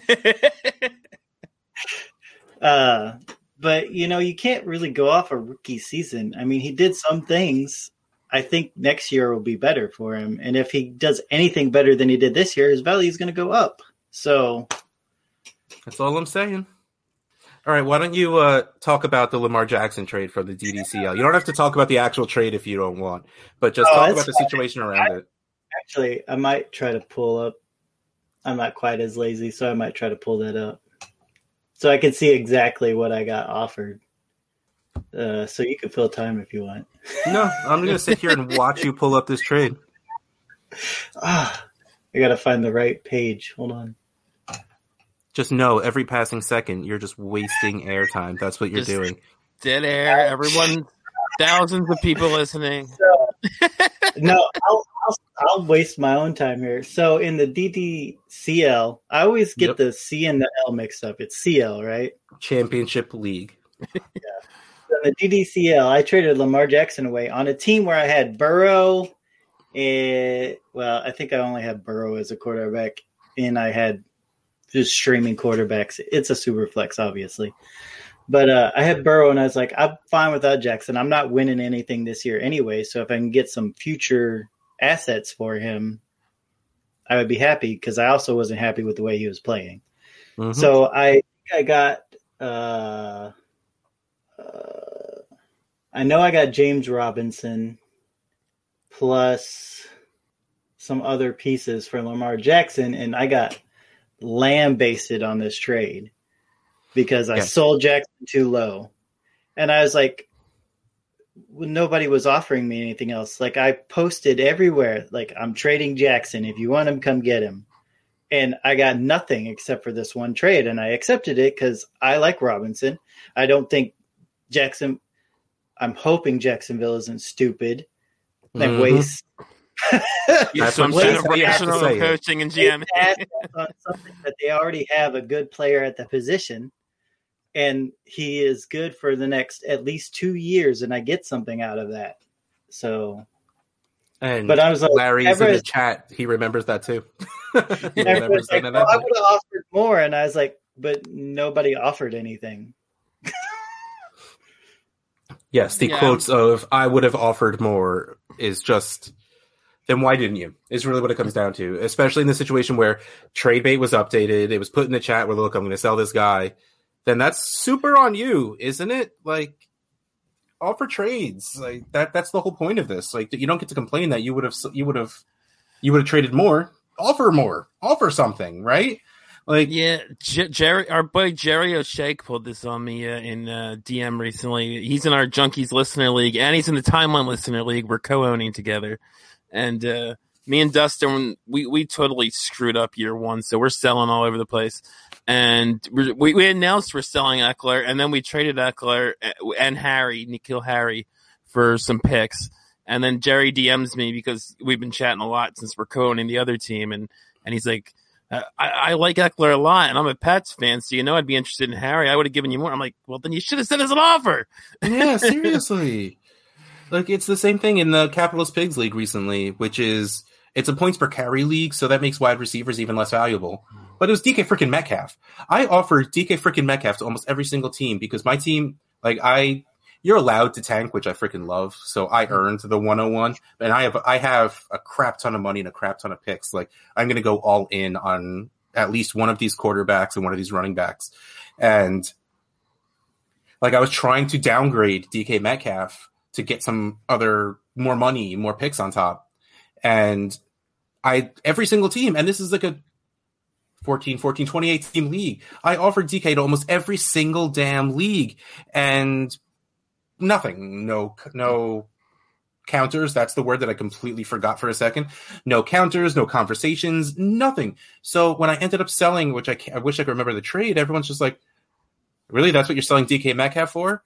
But, you can't really go off a rookie season. I mean, he did some things. I think next year will be better for him. And if he does anything better than he did this year, his value is going to go up. So... That's all I'm saying. All right, why don't you talk about the Lamar Jackson trade from the DDCL? You don't have to talk about the actual trade if you don't want, but just talk about the situation around it. Actually, I might try to pull up. I'm not quite as lazy, so I might try to pull that up. So I can see exactly what I got offered. So you can fill time if you want. No, I'm going to sit here and watch you pull up this trade. I got to find the right page. Hold on. Just know every passing second, you're just wasting airtime. That's what you're doing. Dead air. Everyone, thousands of people listening. No, I'll waste my own time here. So in the DDCL, I always get the C and the L mixed up. It's CL, right? Championship League. Yeah. So in the DDCL, I traded Lamar Jackson away on a team where I had Burrow. I think I only had Burrow as a quarterback, and I had just streaming quarterbacks. It's a super flex, obviously. But I had Burrow, and I was like, I'm fine without Jackson. I'm not winning anything this year anyway. So if I can get some future assets for him, I would be happy, because I also wasn't happy with the way he was playing. Mm-hmm. So I got I know I got James Robinson plus some other pieces for Lamar Jackson, and I got lambasted on this trade because I sold Jackson too low. And I was like, nobody was offering me anything else. Like, I posted everywhere, like, I'm trading Jackson. If you want him, come get him. And I got nothing except for this one trade, and I accepted it because I like Robinson. I don't think I'm hoping Jacksonville isn't stupid and wastes. That's some what professional coaching and GM. Something that they already have a good player at the position, and he is good for the next at least 2 years, and I get something out of that. So, but I was like, Larry's in the chat. He remembers that too. He remembers like, I would have offered more, and I was like, but nobody offered anything. Yes, the quotes of "I would have offered more" is just. Then why didn't you? Is really what it comes down to. Especially in the situation where trade bait was updated, it was put in the chat where, look, I'm going to sell this guy. Then that's super on you, isn't it? Like, offer trades. Like that's the whole point of this. Like, you don't get to complain that you would have traded more. Offer something, right? Like, yeah, Jerry, our buddy Jerry O'Shea pulled this on me in DM recently. He's in our Junkies Listener League, and he's in the Timeline Listener League. We're co-owning together. And me and Dustin, we totally screwed up year one, so we're selling all over the place. And we announced we're selling Eckler, and then we traded Eckler and N'Keal Harry for some picks. And then Jerry DMs me because we've been chatting a lot since we're co-owning the other team, and he's like, I like Eckler a lot, and I'm a Pats fan, so I'd be interested in Harry. I would have given you more. I'm like, well, then you should have sent us an offer. Yeah, seriously. Like, it's the same thing in the Capitalist Pigs League recently, which is, it's a points per carry league, so that makes wide receivers even less valuable. But it was DK freaking Metcalf. I offered DK freaking Metcalf to almost every single team because my team, like, you're allowed to tank, which I freaking love, so I earned the 101, and I have a crap ton of money and a crap ton of picks. Like, I'm going to go all in on at least one of these quarterbacks and one of these running backs. And, like, I was trying to downgrade DK Metcalf to get some other more money, more picks on top. And every single team, and this is like a 28 team league, I offered DK to almost every single damn league, and nothing, no counters. That's the word that I completely forgot for a second. No counters, no conversations, nothing. So when I ended up selling, which I wish I could remember the trade, everyone's just like, really? That's what you're selling DK Metcalf for?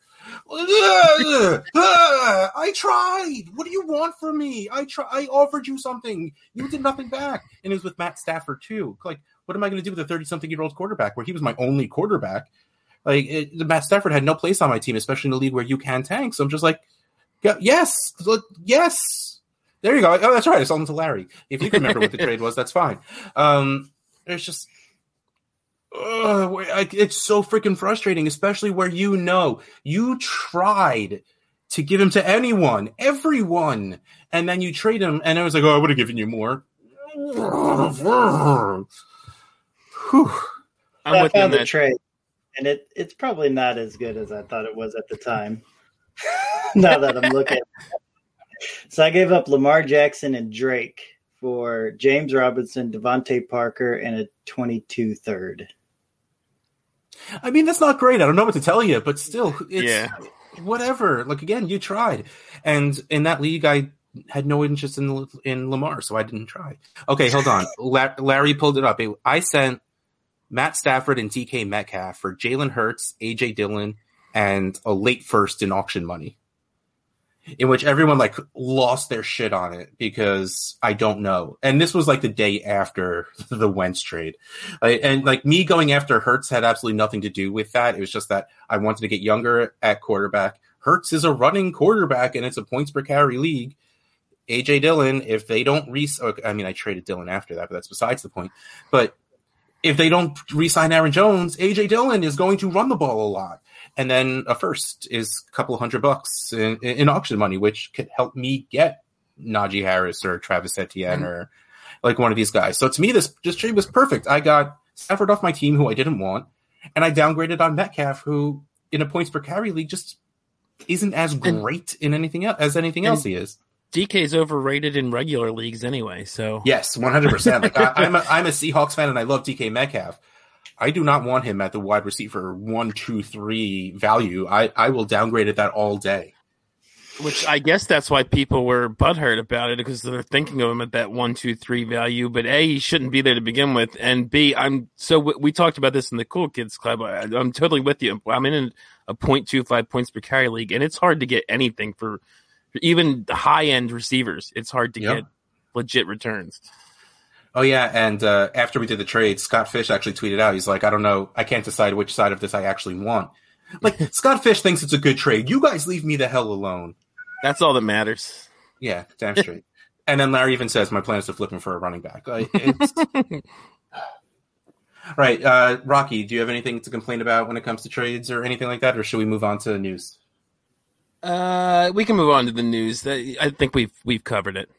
I tried. What do you want from me? I offered you something. You did nothing back. And it was with Matt Stafford too. Like, what am I going to do with a 30-something-year-old quarterback where he was my only quarterback? Like, Matt Stafford had no place on my team, especially in a league where you can tank. So I'm just like, yes. There you go. Oh, that's right. I sold him to Larry. If you can remember what the trade was, that's fine. It's just... it's so freaking frustrating, especially where you tried to give him to everyone, and then you trade him, and I was like, I would have given you more. I found the trade, and it's probably not as good as I thought it was at the time. Now that I'm looking, so I gave up Lamar Jackson and Drake for James Robinson, Devontae Parker, and a 22 third. I mean, that's not great. I don't know what to tell you, but still, it's whatever. Like, again, you tried. And in that league, I had no interest in Lamar, so I didn't try. Okay, hold on. Larry pulled it up. I sent Matt Stafford and DK Metcalf for Jalen Hurts, A.J. Dillon, and a late first in auction money, in which everyone lost their shit on it because I don't know. And this was the day after the Wentz trade. And me going after Hurts had absolutely nothing to do with that. It was just that I wanted to get younger at quarterback. Hurts is a running quarterback and it's a points per carry league. AJ Dillon, if they don't I traded Dillon after that, but that's besides the point. But if they don't re-sign Aaron Jones, AJ Dillon is going to run the ball a lot. And then a first is a couple $100 in auction money, which could help me get Najee Harris or Travis Etienne or like one of these guys. So to me, this trade was perfect. I got Stafford off my team, who I didn't want, and I downgraded on Metcalf, who in a points per carry league just isn't as great in anything else as anything else he is. DK's overrated in regular leagues anyway. So yes, 100%. Like I'm a Seahawks fan and I love DK Metcalf. I do not want him at the wide receiver 1, 2, 3 value. I will downgrade it that all day. Which I guess that's why people were butthurt about it, because they're thinking of him at that 1, 2, 3 value. But A, he shouldn't be there to begin with, and B, we talked about this in the Cool Kids Club. I'm totally with you. I'm in a 0.25 points per carry league, and it's hard to get anything for even high end receivers. It's hard to get legit returns. Oh yeah, and after we did the trade, Scott Fish actually tweeted out. He's like, I don't know, I can't decide which side of this I actually want. Like Scott Fish thinks it's a good trade. You guys leave me the hell alone. That's all that matters. Yeah, damn straight. And then Larry even says, my plan is to flip him for a running back. Right. Rocky, do you have anything to complain about when it comes to trades or anything like that? Or should we move on to the news? We can move on to the news. I think we've covered it.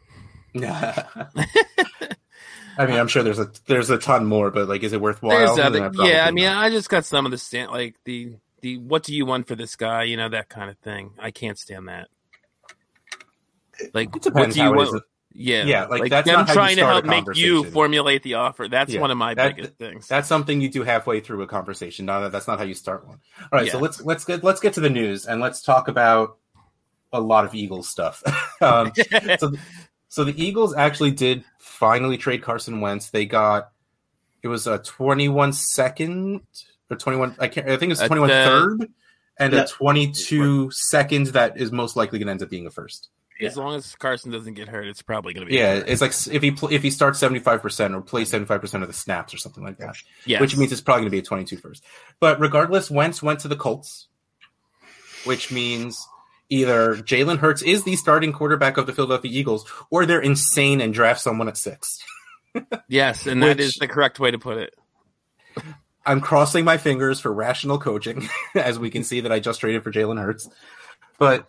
I mean, I'm sure there's a ton more, but like, is it worthwhile? I mean, I just got some of the like the what do you want for this guy? You know, that kind of thing. I can't stand that. Like, it depends how it is. Yeah. Like that's them not how trying you to start help make you formulate the offer. That's one of my biggest things. That's something you do halfway through a conversation. That's not how you start one. All right, so let's get to the news and let's talk about a lot of Eagles stuff. So the Eagles actually did finally trade Carson Wentz. They got it was a 21 second or 21. I think it's 21 third and a 22 second that is most likely going to end up being a first. As long as Carson doesn't get hurt, it's probably going to be. Yeah, it's like if he starts 75% or plays 75% of the snaps or something like that. Yes. Which means it's probably going to be a 22 first. But regardless, Wentz went to the Colts, which means either Jalen Hurts is the starting quarterback of the Philadelphia Eagles, or they're insane and draft someone at 6. Yes, and that is the correct way to put it. I'm crossing my fingers for rational coaching, as we can see that I just traded for Jalen Hurts. But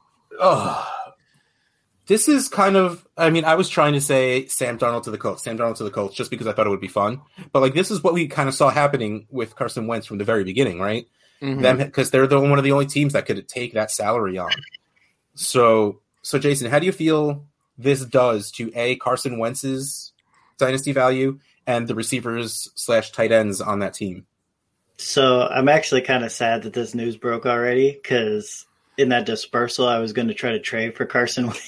this is kind of, I mean, I was trying to say Sam Darnold to the Colts, just because I thought it would be fun. But like, this is what we kind of saw happening with Carson Wentz from the very beginning, right? Mm-hmm. Them, because they're one of the only teams that could take that salary on. So Jason, how do you feel this does to Carson Wentz's dynasty value and the receivers / tight ends on that team? So I'm actually kind of sad that this news broke already, because in that dispersal, I was going to try to trade for Carson Wentz.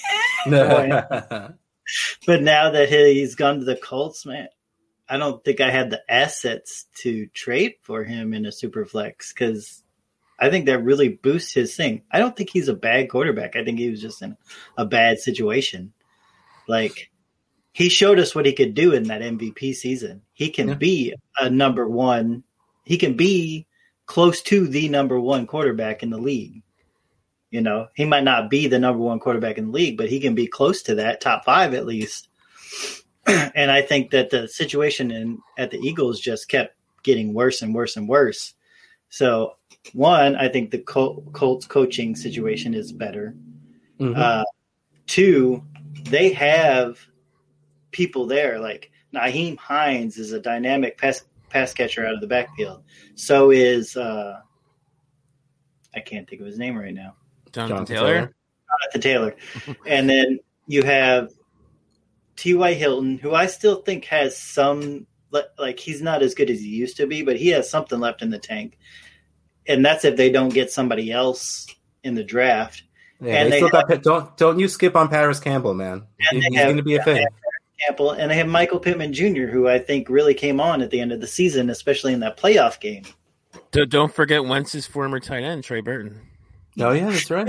But now that he's gone to the Colts, man, I don't think I had the assets to trade for him in a super flex, because I think that really boosts his thing. I don't think he's a bad quarterback. I think he was just in a bad situation. Like, he showed us what he could do in that MVP season. He can be a number one. He can be close to the number one quarterback in the league. You know, he might not be the number one quarterback in the league, but he can be close to that, top 5 at least. And I think that the situation at the Eagles just kept getting worse and worse and worse. So, one, I think the Colts coaching situation is better. Mm-hmm. 2, they have people there. Like Nyheim Hines is a dynamic pass catcher out of the backfield. So is I can't think of his name right now. Jonathan Taylor. Jonathan Taylor. And then you have T.Y. Hilton, who I still think has some, like, he's not as good as he used to be, but he has something left in the tank. And that's if they don't get somebody else in the draft. Yeah, and they still got, don't you skip on Paris Campbell, man. He's going to be a thing. Campbell, and they have Michael Pittman Jr., who I think really came on at the end of the season, especially in that playoff game. Don't forget Wentz's former tight end, Trey Burton. Oh, yeah, that's right.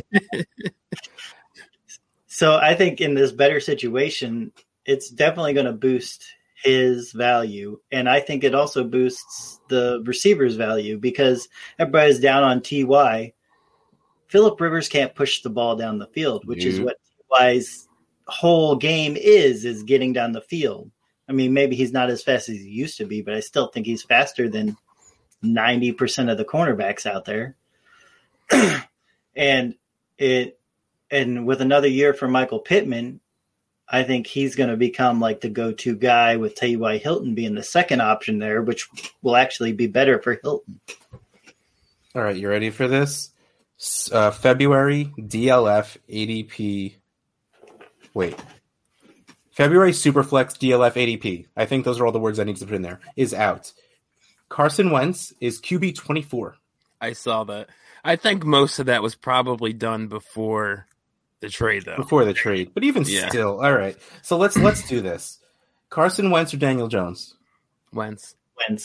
So I think in this better situation, it's definitely going to boost his value. And I think it also boosts the receiver's value, because everybody's down on T.Y. Phillip Rivers can't push the ball down the field, which is what T.Y.'s whole game is getting down the field. I mean, maybe he's not as fast as he used to be, but I still think he's faster than 90% of the cornerbacks out there. and with another year for Michael Pittman, I think he's going to become like the go-to guy with T.Y. Hilton being the second option there, which will actually be better for Hilton. All right, you ready for this? February DLF ADP. Wait. February Superflex DLF ADP. I think those are all the words I need to put in there. Is out. Carson Wentz is QB 24. I saw that. I think most of that was probably done before the trade, though. Before the trade, but even still, all right. So let's do this. Carson Wentz or Daniel Jones? Wentz.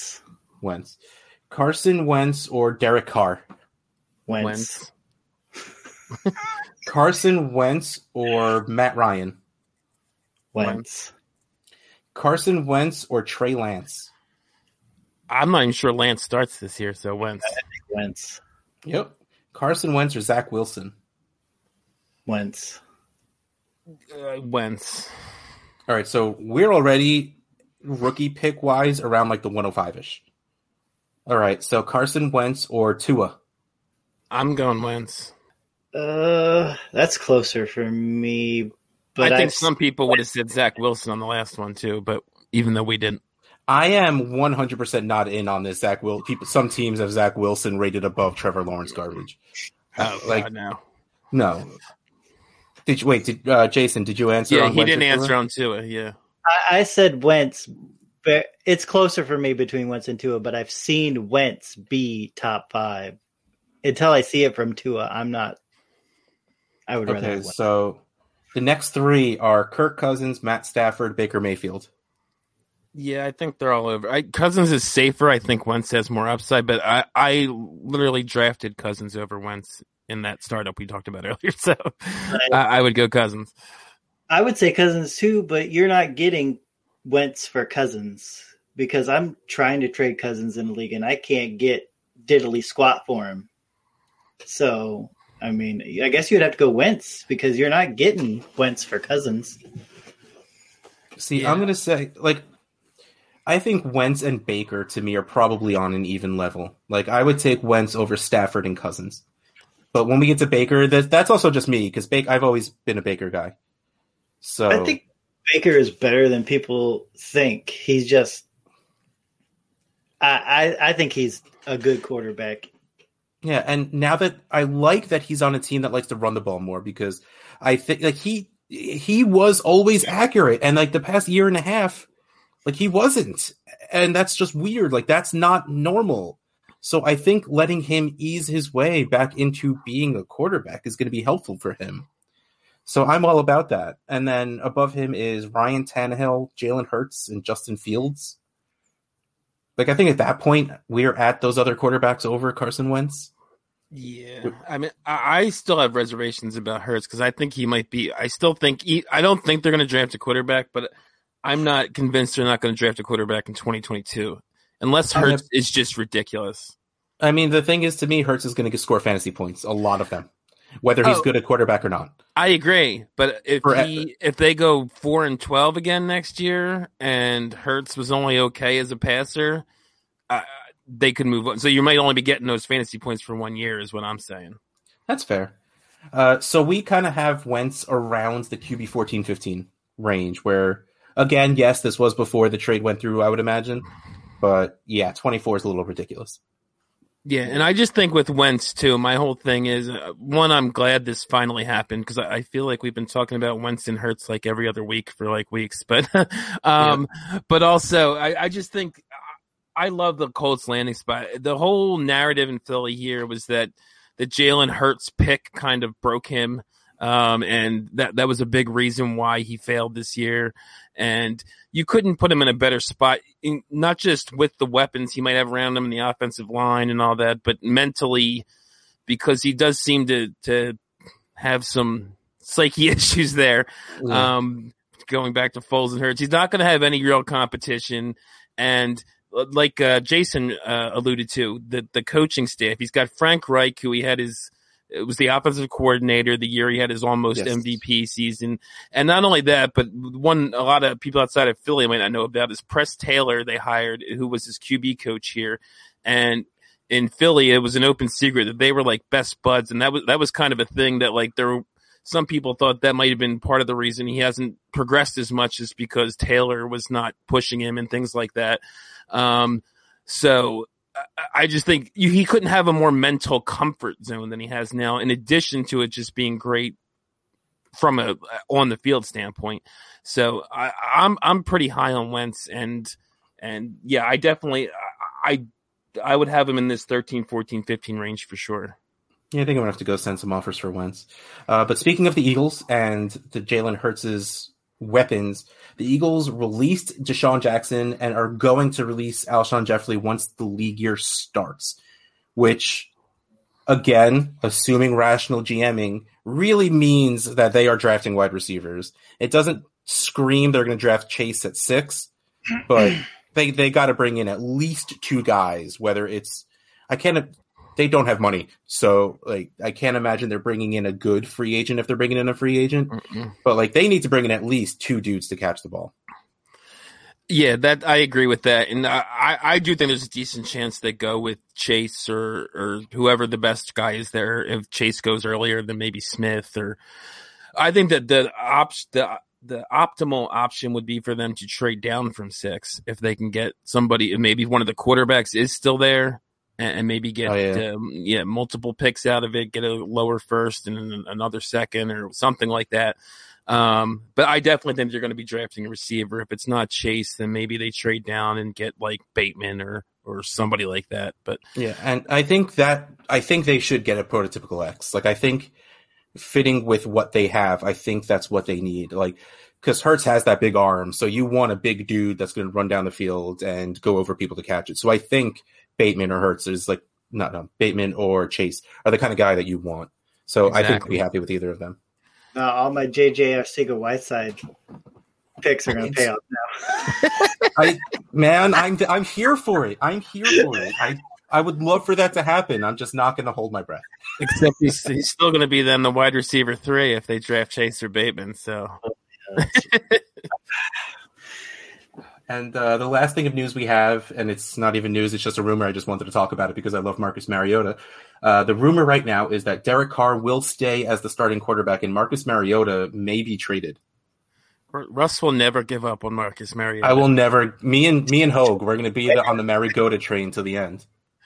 Carson Wentz or Derek Carr? Wentz. Carson Wentz or Matt Ryan? Wentz. Carson Wentz or Trey Lance? I'm not even sure Lance starts this year, so Wentz. I think Wentz. Yep. Carson Wentz or Zach Wilson? Wentz. Wentz. All right, so we're already rookie pick wise around like the 105-ish. All right, so Carson Wentz or Tua? I'm going Wentz. That's closer for me. But I think some people would have said Zach Wilson on the last one too, but even though we didn't. I am 100% not in on this Zach Wilson. Some teams have Zach Wilson rated above Trevor Lawrence garbage. God, no. Jason, did you answer? Yeah, on he Wentz didn't or Tua? answer on Tua. Yeah, I said Wentz, but it's closer for me between Wentz and Tua. But I've seen Wentz be top 5. Until I see it from Tua, I'm not. I would rather. Okay, so the next 3 are Kirk Cousins, Matt Stafford, Baker Mayfield. Yeah, I think they're all over. Cousins is safer. I think Wentz has more upside, but I literally drafted Cousins over Wentz in that startup we talked about earlier, so I would go Cousins. I would say Cousins too, but you're not getting Wentz for Cousins because I'm trying to trade Cousins in the league and I can't get diddly squat for him. So, I mean, I guess you'd have to go Wentz because you're not getting Wentz for Cousins. See, I'm going to say, I think Wentz and Baker, to me, are probably on an even level. I would take Wentz over Stafford and Cousins. But when we get to Baker, that's also just me, because I've always been a Baker guy. So I think Baker is better than people think. He's just I think he's a good quarterback. Yeah, and now that I like that he's on a team that likes to run the ball more, because I think he was always accurate, and the past year and a half, he wasn't, and that's just weird. That's not normal. So I think letting him ease his way back into being a quarterback is going to be helpful for him. So I'm all about that. And then above him is Ryan Tannehill, Jalen Hurts, and Justin Fields. I think at that point, we're at those other quarterbacks over Carson Wentz. Yeah. I mean, I still have reservations about Hurts because I think he might be – I don't think they're going to draft a quarterback, but I'm not convinced they're not going to draft a quarterback in 2022 unless Hurts is just ridiculous. I mean, the thing is, to me, Hurts is going to score fantasy points, a lot of them, whether he's good at quarterback or not. I agree, but if they go 4-12 again next year, and Hurts was only okay as a passer, they could move on. So you might only be getting those fantasy points for 1 year, is what I'm saying. That's fair. So we kind of have Wentz around the QB 14-15 range, where again, yes, this was before the trade went through, I would imagine, but yeah, 24 is a little ridiculous. Yeah, and I just think with Wentz, too, my whole thing is, one, I'm glad this finally happened, because I feel like we've been talking about Wentz and Hurts every other week for weeks, but but also, I just think, I love the Colts landing spot. The whole narrative in Philly here was that the Jalen Hurts pick kind of broke him, and that was a big reason why he failed this year, and you couldn't put him in a better spot, not just with the weapons he might have around him in the offensive line and all that, but mentally, because he does seem to have some psyche issues there. Yeah. Going back to Foles and Hurts, he's not going to have any real competition. And like Jason alluded to, the coaching staff, he's got Frank Reich, who it was the offensive coordinator the year he had his almost MVP season. And not only that, but a lot of people outside of Philly might not know about is Press Taylor they hired, who was his QB coach here. And in Philly, it was an open secret that they were like best buds, and that was kind of a thing that like some people thought that might have been part of the reason he hasn't progressed as much is because Taylor was not pushing him and things like that. So I just think he couldn't have a more mental comfort zone than he has now, in addition to it just being great from a on the field standpoint. So I'm pretty high on Wentz, and yeah, I definitely I would have him in this 13, 14, 15 range for sure. Yeah, I think I'm going to have to go send some offers for Wentz. But speaking of the Eagles and the Jalen Hurts' weapons, the Eagles released Deshaun Jackson and are going to release Alshon Jeffrey once the league year starts, which, again, assuming rational GMing, really means that they are drafting wide receivers. It doesn't scream they're going to draft Chase at 6, but they got to bring in at least 2 guys, whether it's they don't have money, so like I can't imagine they're bringing in a good free agent if they're bringing in a free agent. Mm-mm. But like they need to bring in at least 2 dudes to catch the ball. Yeah, that I agree with that, and I do think there's a decent chance they go with Chase or whoever the best guy is there. If Chase goes earlier, then maybe Smith. Or I think that the optimal option would be for them to trade down from 6 if they can get somebody. Maybe one of the quarterbacks is still there. And maybe get multiple picks out of it, get a lower first and another second or something like that. But I definitely think they're going to be drafting a receiver. If it's not Chase, then maybe they trade down and get like Bateman or somebody like that. But yeah, and I think they should get a prototypical X. Like I think fitting with what they have, I think that's what they need. Like because Hurts has that big arm, so you want a big dude that's going to run down the field and go over people to catch it. So I think Bateman or Hurts is like Bateman or Chase are the kind of guy that you want. So exactly. I think we'll be happy with either of them. All my JJ Arcega-Whiteside picks are going to pay off now. I'm here for it. I'm here for it. I would love for that to happen. I'm just not going to hold my breath. Except he's still going to be then the wide receiver 3 if they draft Chase or Bateman. So. And the last thing of news we have, and it's not even news, it's just a rumor. I just wanted to talk about it because I love Marcus Mariota. The rumor right now is that Derek Carr will stay as the starting quarterback, and Marcus Mariota may be traded. Russ will never give up on Marcus Mariota. I will never. Me and Hogue, we're going to be on the Mariota train till the end.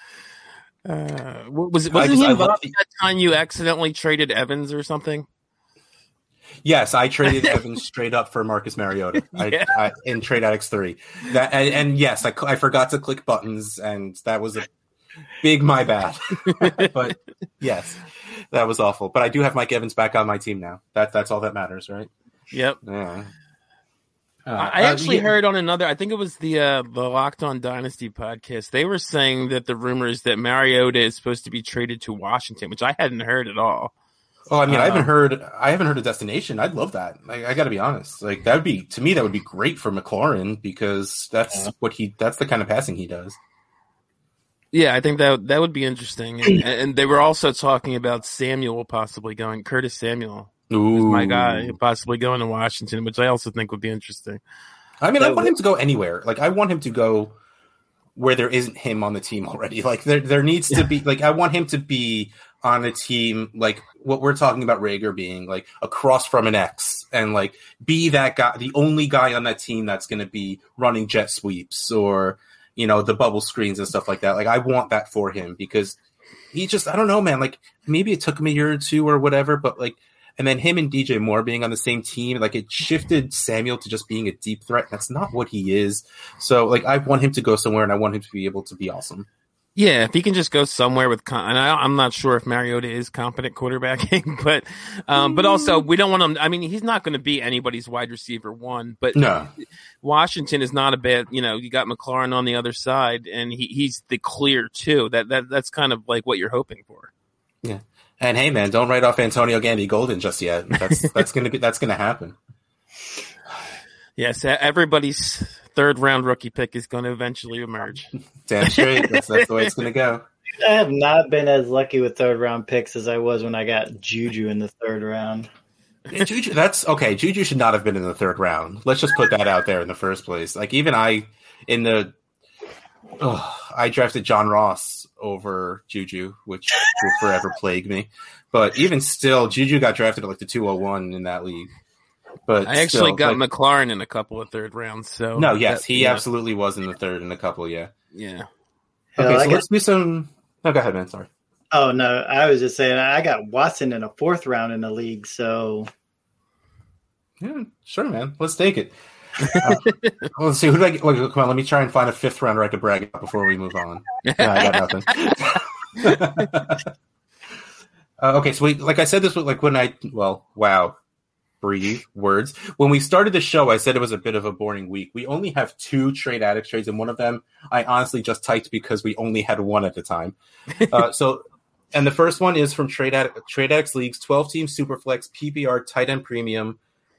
Wasn't he involved that time you accidentally traded Evans or something? Yes, I traded Evans straight up for Marcus Mariota in Trade Addicts 3. And yes, I forgot to click buttons, and that was a big my bad. But yes, that was awful. But I do have Mike Evans back on my team now. That's all that matters, right? Yep. Yeah. I actually heard on another, I think it was the Locked On Dynasty podcast, they were saying that the rumor is that Mariota is supposed to be traded to Washington, which I hadn't heard at all. Oh, I mean, I haven't heard a destination. I'd love that. I got to be honest. Like that would be great for McLaurin because that's the kind of passing he does. Yeah, I think that would be interesting. And they were also talking about Samuel possibly going, Curtis Samuel, who's my guy, possibly going to Washington, which I also think would be interesting. I mean, I want him to go anywhere. Like I want him to go where there isn't him on the team already. Like there needs to be, like I want him to be on a team like what we're talking about Rager being, like across from an X, and like be that guy, the only guy on that team that's going to be running jet sweeps or, you know, the bubble screens and stuff like that. Like I want that for him because he just, I don't know, man, like maybe it took him a year or two or whatever, but like, and then him and DJ Moore being on the same team, like it shifted Samuel to just being a deep threat. That's not what he is. So like I want him to go somewhere and I want him to be able to be awesome. Yeah, if he can just go somewhere with, and I'm not sure if Mariota is competent quarterbacking, but also we don't want him. I mean, he's not going to be anybody's wide receiver 1, but no. Washington is not a bad. You know, you got McLaurin on the other side, and he's the clear 2. That's kind of like what you're hoping for. Yeah, and hey, man, don't write off Antonio Gandy Golden just yet. That's gonna happen. Yes, everybody's 3rd round rookie pick is going to eventually emerge. Damn straight. That's the way it's going to go. I have not been as lucky with 3rd round picks as I was when I got Juju in the 3rd round. Yeah, Juju, that's okay. Juju should not have been in the 3rd round. Let's just put that out there in the first place. Like even I, in the I drafted John Ross over Juju, which will forever plague me. But even still, Juju got drafted at like the 201 in that league. But I actually still, got like, McLaurin in a couple of third rounds. So no, yes, he absolutely was in the third in a couple, yeah. Yeah. Okay, so let's do some... No, go ahead, man, sorry. Oh, no, I was just saying I got Watson in a 4th round in the league, so... Yeah, sure, man. Let's take it. Let's see. Who do I get? Come on, let me try and find a 5th rounder I could brag about before we move on. No, I got nothing. Okay, so like I said this was like when wow. Breathe words. When we started the show, I said it was a bit of a boring week. We only have 2 Trade Addicts trades, and one of them I honestly just typed because we only had one at the time. And the first one is from Trade Addicts Leagues, 12-team Superflex PPR tight end premium,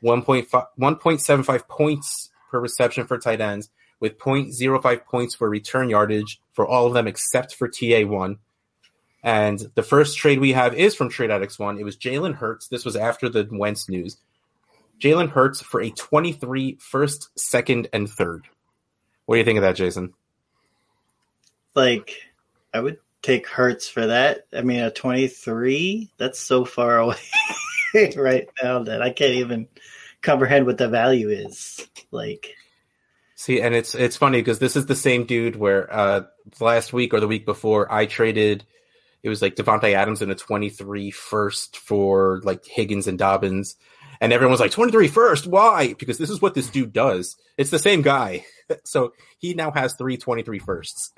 1.75 points per reception for tight ends, with 0.05 points for return yardage for all of them except for TA1. And the first trade we have is from Trade Addicts 1. It was Jalen Hurts. This was after the Wentz news. Jalen Hurts for a 23 first, second, and third. What do you think of that, Jason? Like, I would take Hurts for that. I mean, a 23, that's so far away right now that I can't even comprehend what the value is. Like, see, and it's funny because this is the same dude where last week or the week before I traded. It was like Devontae Adams in a 23 first for like Higgins and Dobbins. And everyone was like, 23 first, why? Because this is what this dude does. It's the same guy. So he now has 3 23 firsts.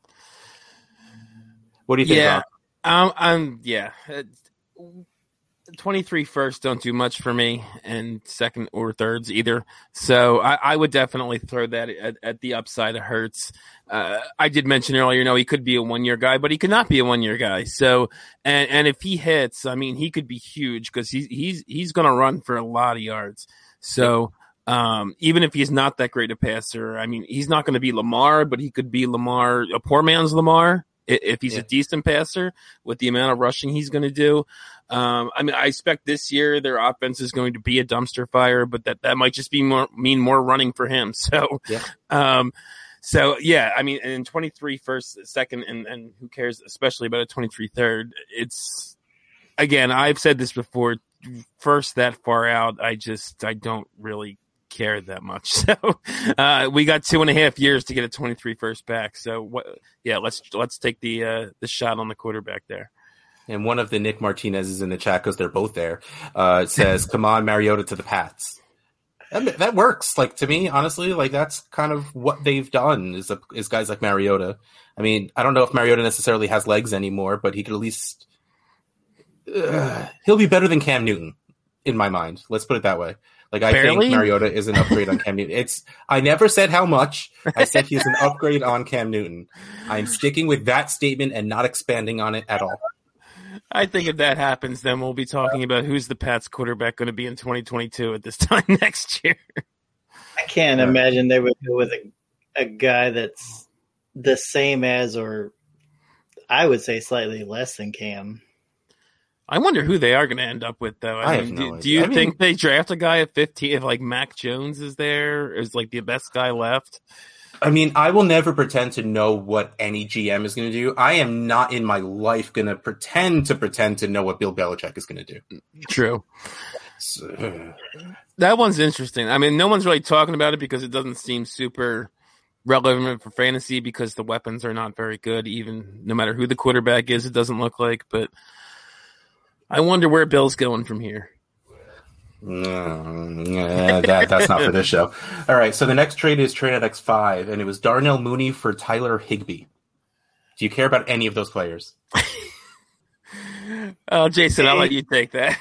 What do you think, Rob? 23 firsts don't do much for me, and second or thirds either. So I would definitely throw that at the upside of Hurts. I did mention earlier, he could be a 1-year guy, but he could not be a 1-year guy. So, and if he hits, I mean, he could be huge because he's going to run for a lot of yards. So, even if he's not that great a passer, I mean, he's not going to be Lamar, but he could be Lamar, a poor man's Lamar, if he's a decent passer with the amount of rushing he's going to do. I mean, I expect this year their offense is going to be a dumpster fire, but that might just mean more running for him. So, I mean, and 23 first, second, and who cares, especially about a 23 third. It's, again, I've said this before, first that far out, I don't really care that much. So, we got 2.5 years to get a 23 first back. So let's take the shot on the quarterback there. And one of the Nick Martinez's in the chat, because they're both there, says, come on, Mariota to the Pats. That works. Like, to me, honestly, like, that's kind of what they've done is guys like Mariota. I mean, I don't know if Mariota necessarily has legs anymore, but he could at least he'll be better than Cam Newton, in my mind. Let's put it that way. Like, I think Mariota is an upgrade on Cam Newton. I never said how much. I said he's an upgrade on Cam Newton. I'm sticking with that statement and not expanding on it at all. I think if that happens, then we'll be talking about who's the Pats quarterback going to be in 2022 at this time next year. I can't imagine they would go with a guy that's the same as, or I would say slightly less than Cam. I wonder who they are going to end up with, though. I have no idea. Do you think they draft a guy at 15 if like Mac Jones is there, is like the best guy left? I mean, I will never pretend to know what any GM is going to do. I am not in my life going to pretend to know what Bill Belichick is going to do. True. That one's interesting. I mean, no one's really talking about it because it doesn't seem super relevant for fantasy because the weapons are not very good, even no matter who the quarterback is, it doesn't look like. But I wonder where Bill's going from here. That's not for this show. All right, so the next trade is trade at X5, and it was Darnell Mooney for Tyler Higbee. Do you care about any of those players? Oh, Jason, I'll let you take that.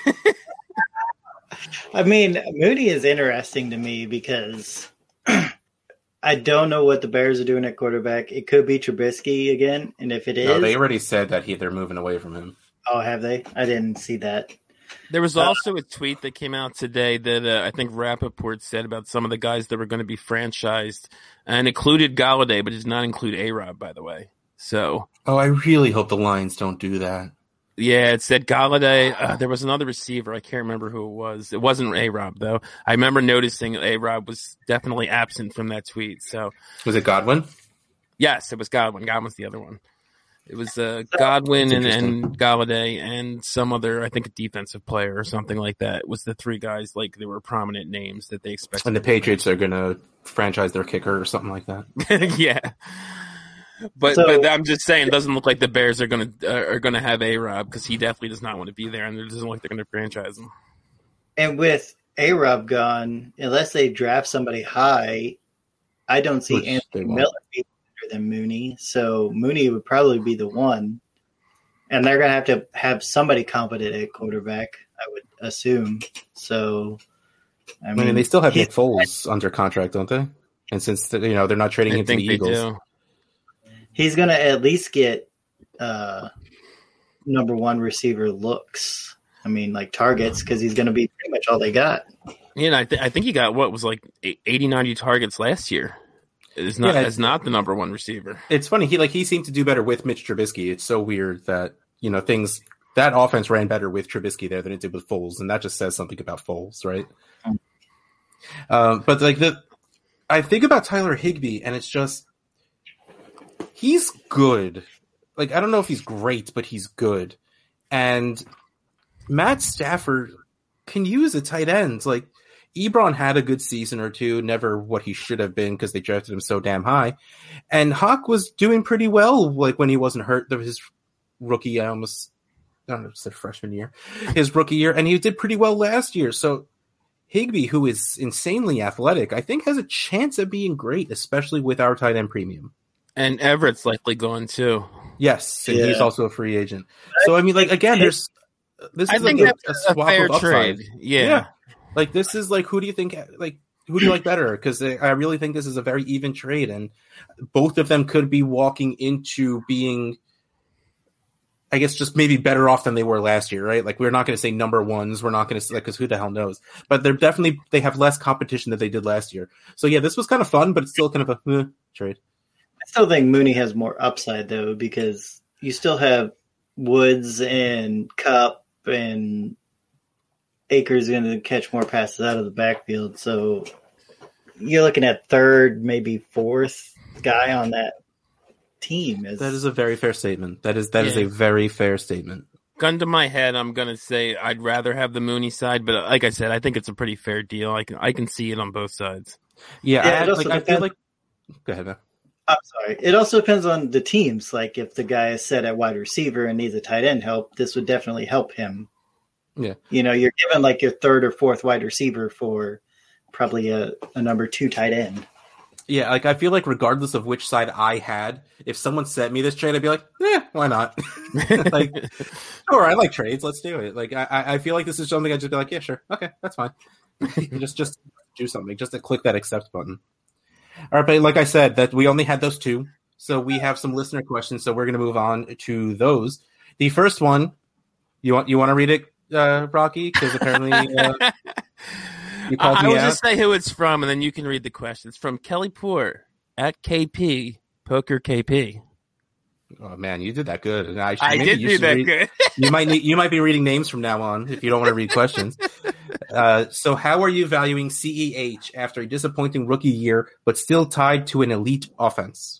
I mean, Mooney is interesting to me because I don't know what the Bears are doing at quarterback. It could be Trubisky again, and if it is... No, they already said that they're moving away from him. Oh, have they? I didn't see that. There was also a tweet that came out today that I think Rappaport said about some of the guys that were going to be franchised and included Galladay, but does not include A-Rob, by the way. So, I really hope the Lions don't do that. Yeah, it said Galladay. There was another receiver. I can't remember who it was. It wasn't A-Rob, though. I remember noticing A-Rob was definitely absent from that tweet. So, was it Godwin? Yes, it was Godwin. Godwin's the other one. It was Godwin and Galladay and some other, I think, a defensive player or something like that. It was the three guys, like, they were prominent names that they expected. And the Patriots are going to franchise their kicker or something like that. Yeah. But I'm just saying, it doesn't look like the Bears are gonna have A-Rob, because he definitely does not want to be there, and it doesn't look like they're going to franchise him. And with A-Rob gone, unless they draft somebody high, I don't see Anthony Miller being better than Mooney. So Mooney would probably be the one. And they're going to have somebody competent at quarterback, I would assume. So, I mean they still have Nick Foles under contract, don't they? And since they're not trading him to the Eagles. He's going to at least get number one receiver looks. I mean, like targets, because he's going to be pretty much all they got. Yeah, I think he got what was like 80, 90 targets last year. It's not the number one receiver. It's funny. He seemed to do better with Mitch Trubisky. It's so weird that that offense ran better with Trubisky there than it did with Foles, and that just says something about Foles, right? But I think about Tyler Higbee, and it's just. He's good. Like, I don't know if he's great, but he's good. And Matt Stafford can use a tight end. Like, Ebron had a good season or two, never what he should have been because they drafted him so damn high. And Hawk was doing pretty well, like, when he wasn't hurt. His rookie, I don't know, it's the freshman year. His rookie year. And he did pretty well last year. So Higbee, who is insanely athletic, I think has a chance of being great, especially with our tight end premium. And Everett's likely going too. Yes, and he's also a free agent. So I mean, like again, this is a swap fair of trade. Yeah, like this is like who do you like better? Because I really think this is a very even trade, and both of them could be walking into being, I guess, just maybe better off than they were last year, right? Like we're not going to say number ones, we're not going to say because who the hell knows? But they have less competition than they did last year. So yeah, this was kind of fun, but it's still kind of a trade. I still think Mooney has more upside, though, because you still have Woods and Kupp and Akers going to catch more passes out of the backfield. So you're looking at third, maybe fourth guy on that team. That is a very fair statement. That is a very fair statement. Gun to my head, I'm going to say I'd rather have the Mooney side, but like I said, I think it's a pretty fair deal. I can see it on both sides. Yeah, I feel like... Go ahead, man. I'm sorry. It also depends on the teams. Like if the guy is set at wide receiver and needs a tight end help, this would definitely help him. Yeah. You're given like your third or fourth wide receiver for probably a number two tight end. Yeah, like I feel like regardless of which side I had, if someone sent me this trade, I'd be like, why not? Like, sure, I like trades. Let's do it. Like I feel like this is something I'd just be like, yeah, sure. Okay, that's fine. just do something. Just to click that accept button. All right, but like I said, that we only had those two, so we have some listener questions. So we're going to move on to those. The first one, you want to read it, Rocky? Because apparently you called me out. I will just say who it's from, and then you can read the question. It's from Kelly Poor at KP Poker KP. Oh man, you did that good. And I did do that good. You might be reading names from now on if you don't want to read questions. So how are you valuing CEH after a disappointing rookie year, but still tied to an elite offense?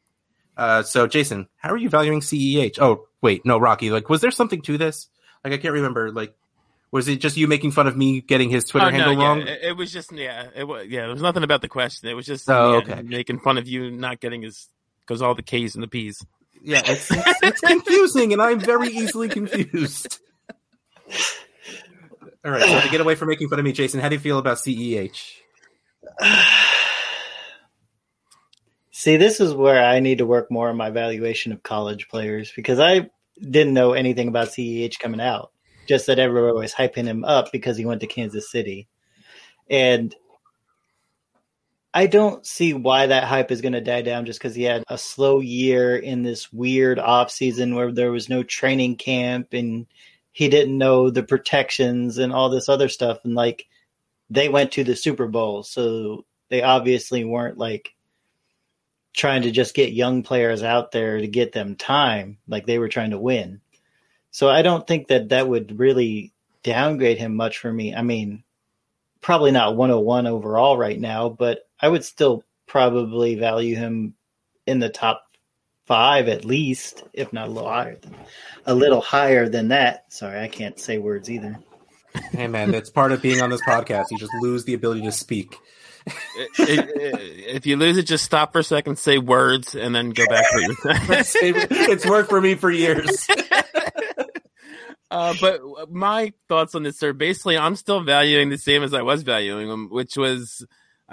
So Jason, how are you valuing CEH? Oh wait, no, Rocky. Like, was there something to this? Like, I can't remember. Like, was it just you making fun of me getting his Twitter handle wrong? It was just there was nothing about the question. It was just making fun of you not getting his, because all the K's and the P's. Yeah, it's confusing, and I'm very easily confused. All right, so to get away from making fun of me, Jason, how do you feel about CEH? See, this is where I need to work more on my evaluation of college players, because I didn't know anything about CEH coming out, just that everyone was hyping him up because he went to Kansas City. And I don't see why that hype is going to die down just because he had a slow year in this weird offseason where there was no training camp and he didn't know the protections and all this other stuff. And like, they went to the Super Bowl, so they obviously weren't like trying to just get young players out there to get them time. Like, they were trying to win. So I don't think that would really downgrade him much for me. I mean, probably not 101 overall right now, but I would still probably value him in the top 5 at least, if not a little higher than that. Sorry, I can't say words either. Hey man, that's part of being on this podcast. You just lose the ability to speak. If you lose it, just stop for a second, say words, and then go back to what you're saying. It's worked for me for years. But my thoughts on this are basically I'm still valuing the same as I was valuing him, which was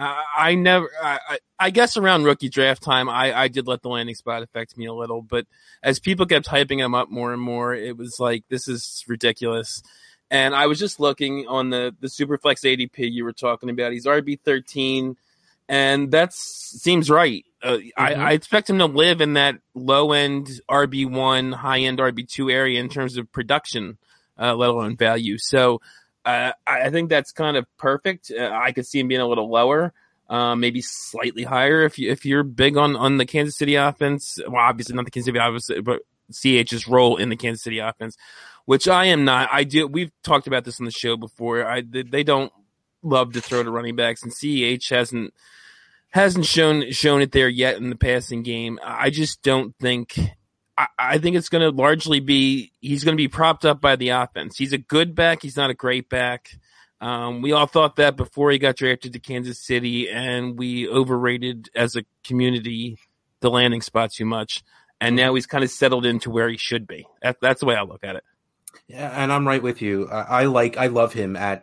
I guess around rookie draft time, I did let the landing spot affect me a little, but as people kept hyping him up more and more, it was like, this is ridiculous. And I was just looking on the Superflex ADP you were talking about. He's RB13, and that seems right. I expect him to live in that low-end RB1, high-end RB2 area in terms of production, let alone value. So I think that's kind of perfect. I could see him being a little lower, maybe slightly higher if you're big on the Kansas City offense. Well, obviously not the Kansas City offense, but CH's role in the Kansas City offense, which I am not. We've talked about this on the show before. They don't love to throw to running backs, and CEH hasn't shown it there yet in the passing game. I just don't think. I think it's going to largely be he's going to be propped up by the offense. He's a good back. He's not a great back. We all thought that before he got drafted to Kansas City, and we overrated as a community the landing spot too much. And now he's kind of settled into where he should be. That's the way I look at it. Yeah, and I'm right with you. I love him at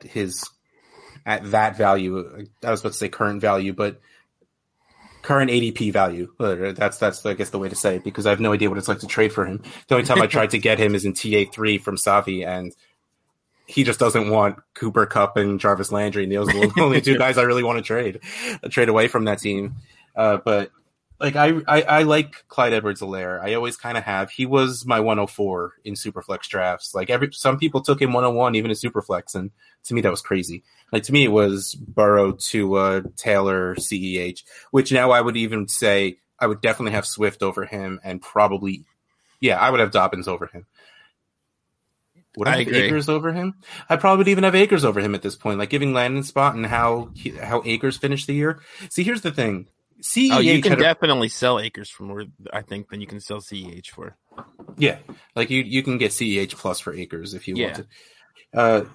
that value. I was about to say current value, but current ADP value. That's I guess the way to say it, because I have no idea what it's like to trade for him. The only time I tried to get him is in TA3 from Savi, and he just doesn't want Cooper Kupp and Jarvis Landry, and those are the only two guys I really want to trade away from that team. But like I like Clyde Edwards-Helaire. I always kind of have. He was my 104 in Superflex drafts. Like some people took him 101 even in Superflex, and to me that was crazy. Like to me it was Burrow to Taylor, CEH, which now I would even say I would definitely have Swift over him, and probably I would have Dobbins over him. Would I have Akers over him? I probably would even have Akers over him at this point, like giving landing spot and how Akers finished the year. See, here's the thing. CEH you can definitely sell Akers for more, I think, than you can sell CEH for. Yeah, like you can get CEH plus for Akers if you wanted.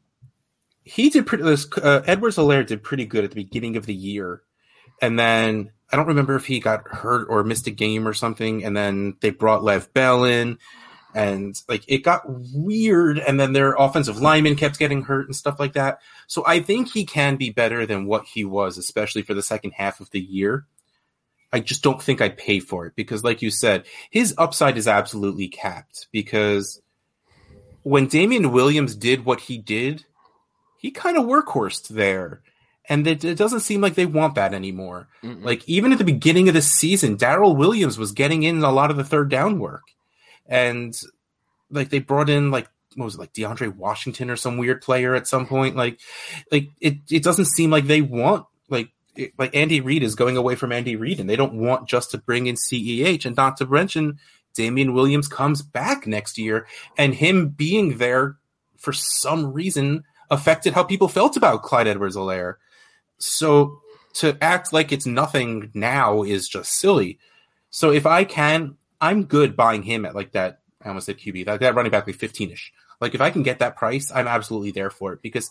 He did pretty. Edwards-Helaire did pretty good at the beginning of the year, and then I don't remember if he got hurt or missed a game or something, and then they brought Lev Bell in, and like it got weird, and then their offensive lineman kept getting hurt and stuff like that. So I think he can be better than what he was, especially for the second half of the year. I just don't think I'd pay for it because, like you said, his upside is absolutely capped, because when Damian Williams did what he did, he kind of workhorsed there. And it doesn't seem like they want that anymore. Mm-mm. Like, even at the beginning of the season, Darrell Williams was getting in a lot of the third down work. And, like, they brought in, like, what was it, like DeAndre Washington or some weird player at some point? Like it doesn't seem like they want, like Andy Reid is going away from Andy Reid, and they don't want just to bring in CEH, and not to mention Damian Williams comes back next year, and him being there for some reason affected how people felt about Clyde Edwards-Helaire. So to act like it's nothing now is just silly. So if I can, I'm good buying him at like that, I almost said QB, that running back like 15-ish. Like if I can get that price, I'm absolutely there for it, because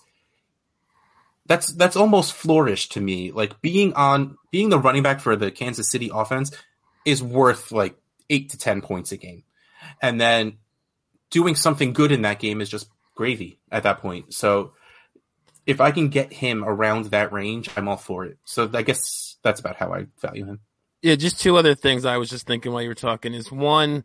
that's almost flourish to me. Like being the running back for the Kansas City offense is worth like 8 to 10 points a game. And then doing something good in that game is just gravy at that point. So if I can get him around that range, I'm all for it. So I guess that's about how I value him. Yeah, just two other things I was just thinking while you were talking is, one,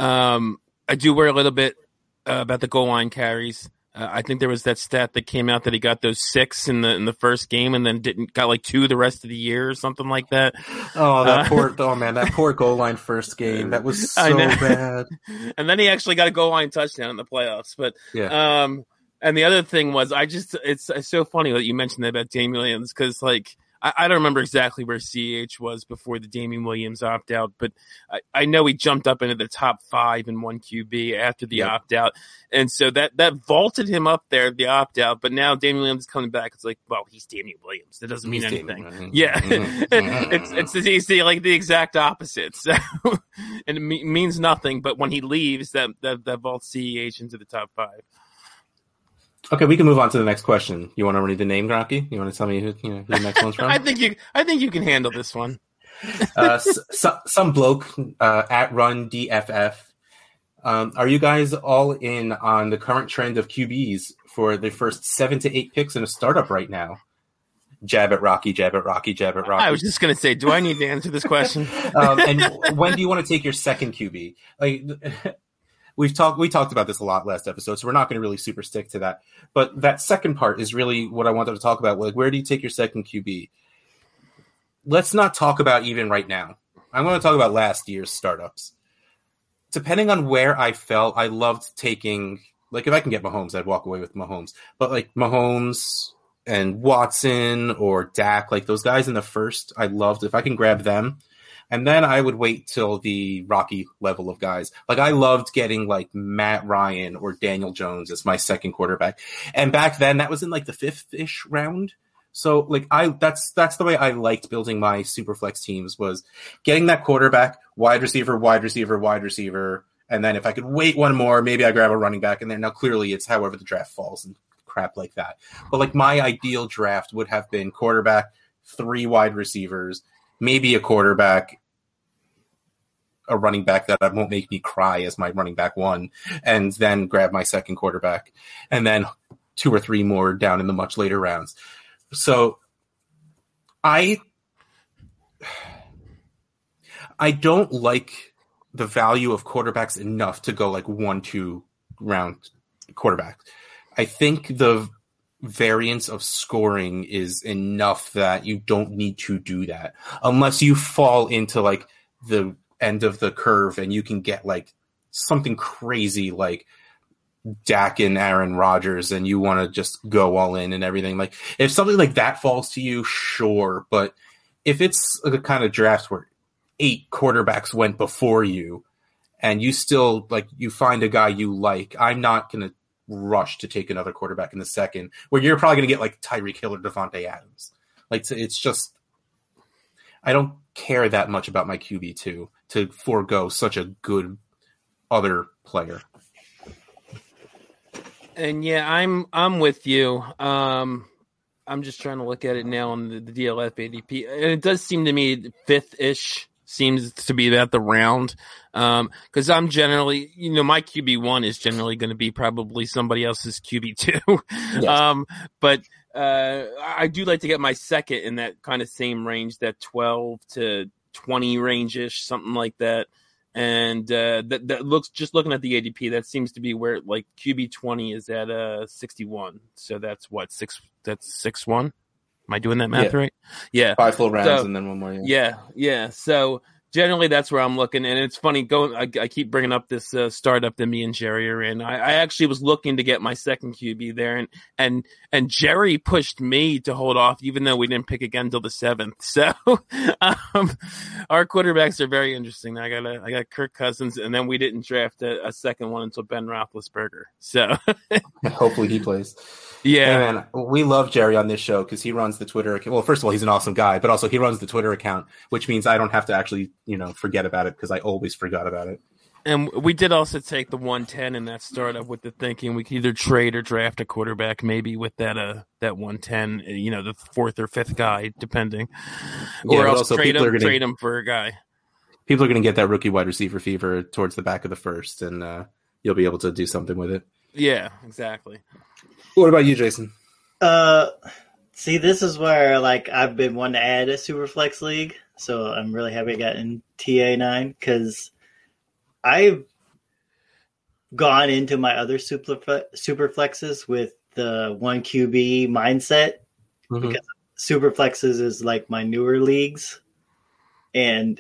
I do worry a little bit about the goal line carries. I think there was that stat that came out that he got those 6 in the first game, and then got like 2 the rest of the year or something like that. Oh, that poor goal line first game. That was so bad. And then he actually got a goal line touchdown in the playoffs. But and the other thing was, it's so funny that you mentioned that about Damian Williams, because like I don't remember exactly where CEH was before the Damian Williams opt-out, but I know he jumped up into the top 5 in one QB after the opt-out. And so that vaulted him up there, the opt-out. But now Damian Williams is coming back. It's like, well, he's Damian Williams. That doesn't mean anything. Yeah. it's the exact opposite. So, and it means nothing. But when he leaves, that vaults CEH into the top 5. Okay, we can move on to the next question. You want to read the name, Rocky? You want to tell me who the next one's from? I think you can handle this one. Some bloke at Run DFF. Are you guys all in on the current trend of QBs for the first 7 to 8 picks in a startup right now? Jab at Rocky, jab at Rocky, jab at Rocky. I was just going to say, do I need to answer this question? And when do you want to take your second QB? Like, we talked about this a lot last episode, so we're not going to really super stick to that. But that second part is really what I wanted to talk about. Like, where do you take your second QB? Let's not talk about even right now. I'm going to talk about last year's startups. Depending on where I felt, I loved taking, like, if I can get Mahomes, I'd walk away with Mahomes. But like Mahomes and Watson or Dak, like those guys in the first, I loved. If I can grab them. And then I would wait till the Rocky level of guys. Like, I loved getting like Matt Ryan or Daniel Jones as my second quarterback. And back then that was in like the 5th-ish round. So like that's the way I liked building my Superflex teams, was getting that quarterback, wide receiver. And then if I could wait one more, maybe I grab a running back in there. Now clearly it's however the draft falls and crap like that. But like my ideal draft would have been quarterback, 3 wide receivers, maybe a quarterback, a running back that won't make me cry as my running back 1, and then grab my second quarterback, and then 2 or 3 more down in the much later rounds. So I don't like the value of quarterbacks enough to go like 1-2 round quarterback. I think the variance of scoring is enough that you don't need to do that unless you fall into like the end of the curve and you can get like something crazy like Dak and Aaron Rodgers and you want to just go all in and everything. Like if something like that falls to you, sure. But if it's the kind of draft where 8 quarterbacks went before you and you still like, you find a guy you like, I'm not going to rush to take another quarterback in the second where you're probably going to get like Tyreek Hill or Devontae Adams. Like it's just, I don't care that much about my QB2 to forego such a good other player. And yeah, I'm with you. I'm just trying to look at it now on the DLF ADP, and it does seem to me 5th-ish seems to be about the round. Because I'm generally, my QB1 is generally going to be probably somebody else's QB2. Yes. But I do like to get my second in that kind of same range, that 12 to 20 range-ish, something like that. And that looks, just looking at the ADP, that seems to be where like QB20 is at 61. So that's what, 6-1? Am I doing that math right? Yeah. 5 full rounds and then one more. Yeah. So generally that's where I'm looking. And it's funny, I keep bringing up this startup that me and Jerry are in. I actually was looking to get my second QB there, and Jerry pushed me to hold off, even though we didn't pick again until the 7th. So our quarterbacks are very interesting. I got Kirk Cousins, and then we didn't draft a second one until Ben Roethlisberger. So hopefully he plays. Yeah, hey man, we love Jerry on this show because he runs the Twitter account. Well, first of all, he's an awesome guy, but also he runs the Twitter account, which means I don't have to actually, forget about it because I always forgot about it. And we did also take the 110 in that startup with the thinking we could either trade or draft a quarterback, maybe with that 110, the 4th or 5th guy, depending, or else trade him for a guy. People are going to get that rookie wide receiver fever towards the back of the first, and you'll be able to do something with it. Yeah, exactly. What about you, Jason? See, this is where I've been wanting to add a Superflex league, so I'm really happy I got in TA9 because I've gone into my other Superflexes with the 1 QB mindset because Superflexes is like my newer leagues, and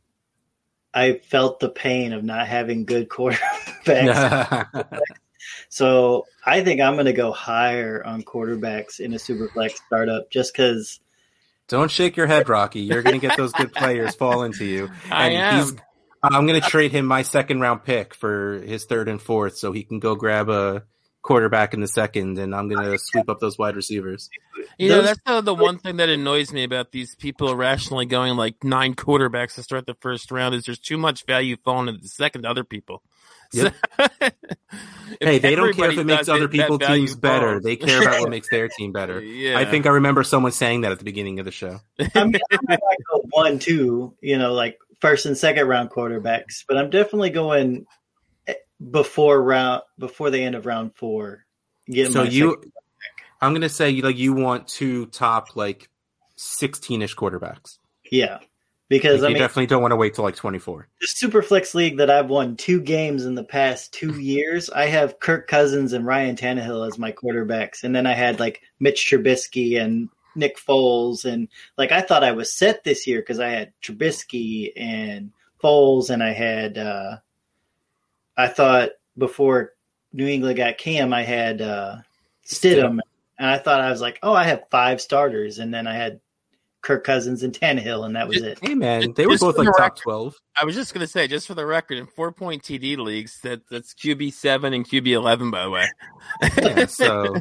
I felt the pain of not having good quarterbacks. So I think I'm going to go higher on quarterbacks in a Superflex startup just because Don't shake your head, Rocky. You're going to get those good players fall into you. I'm going to trade him my second round pick for his third and fourth so he can go grab a quarterback in the second, and I'm going to sweep up those wide receivers. That's the one thing that annoys me about these people irrationally going like 9 quarterbacks to start the first round is there's too much value falling into the second to other people. Yep. Hey, they don't care if it makes other people's teams better. They care about what makes their team better. Yeah. I think I remember someone saying that at the beginning of the show. I'm not go 1-2, like first and second round quarterbacks, but I'm definitely going before the end of round 4. I'm going to say you want 2 top 16ish quarterbacks. Yeah. Because you definitely don't want to wait till 24. The Superflex League that I've won 2 games in the past 2 years, I have Kirk Cousins and Ryan Tannehill as my quarterbacks. And then I had Mitch Trubisky and Nick Foles. And I thought I was set this year because I had Trubisky and Foles, and I had I thought before New England got Cam, I had Stidham. And I thought I was I have 5 starters. And then I had Kirk Cousins and Tannehill, and that was it. Hey, man, they were both top 12. I was just going to say, just for the record, in 4-point TD leagues, that's QB7 and QB11, by the way. Yeah, so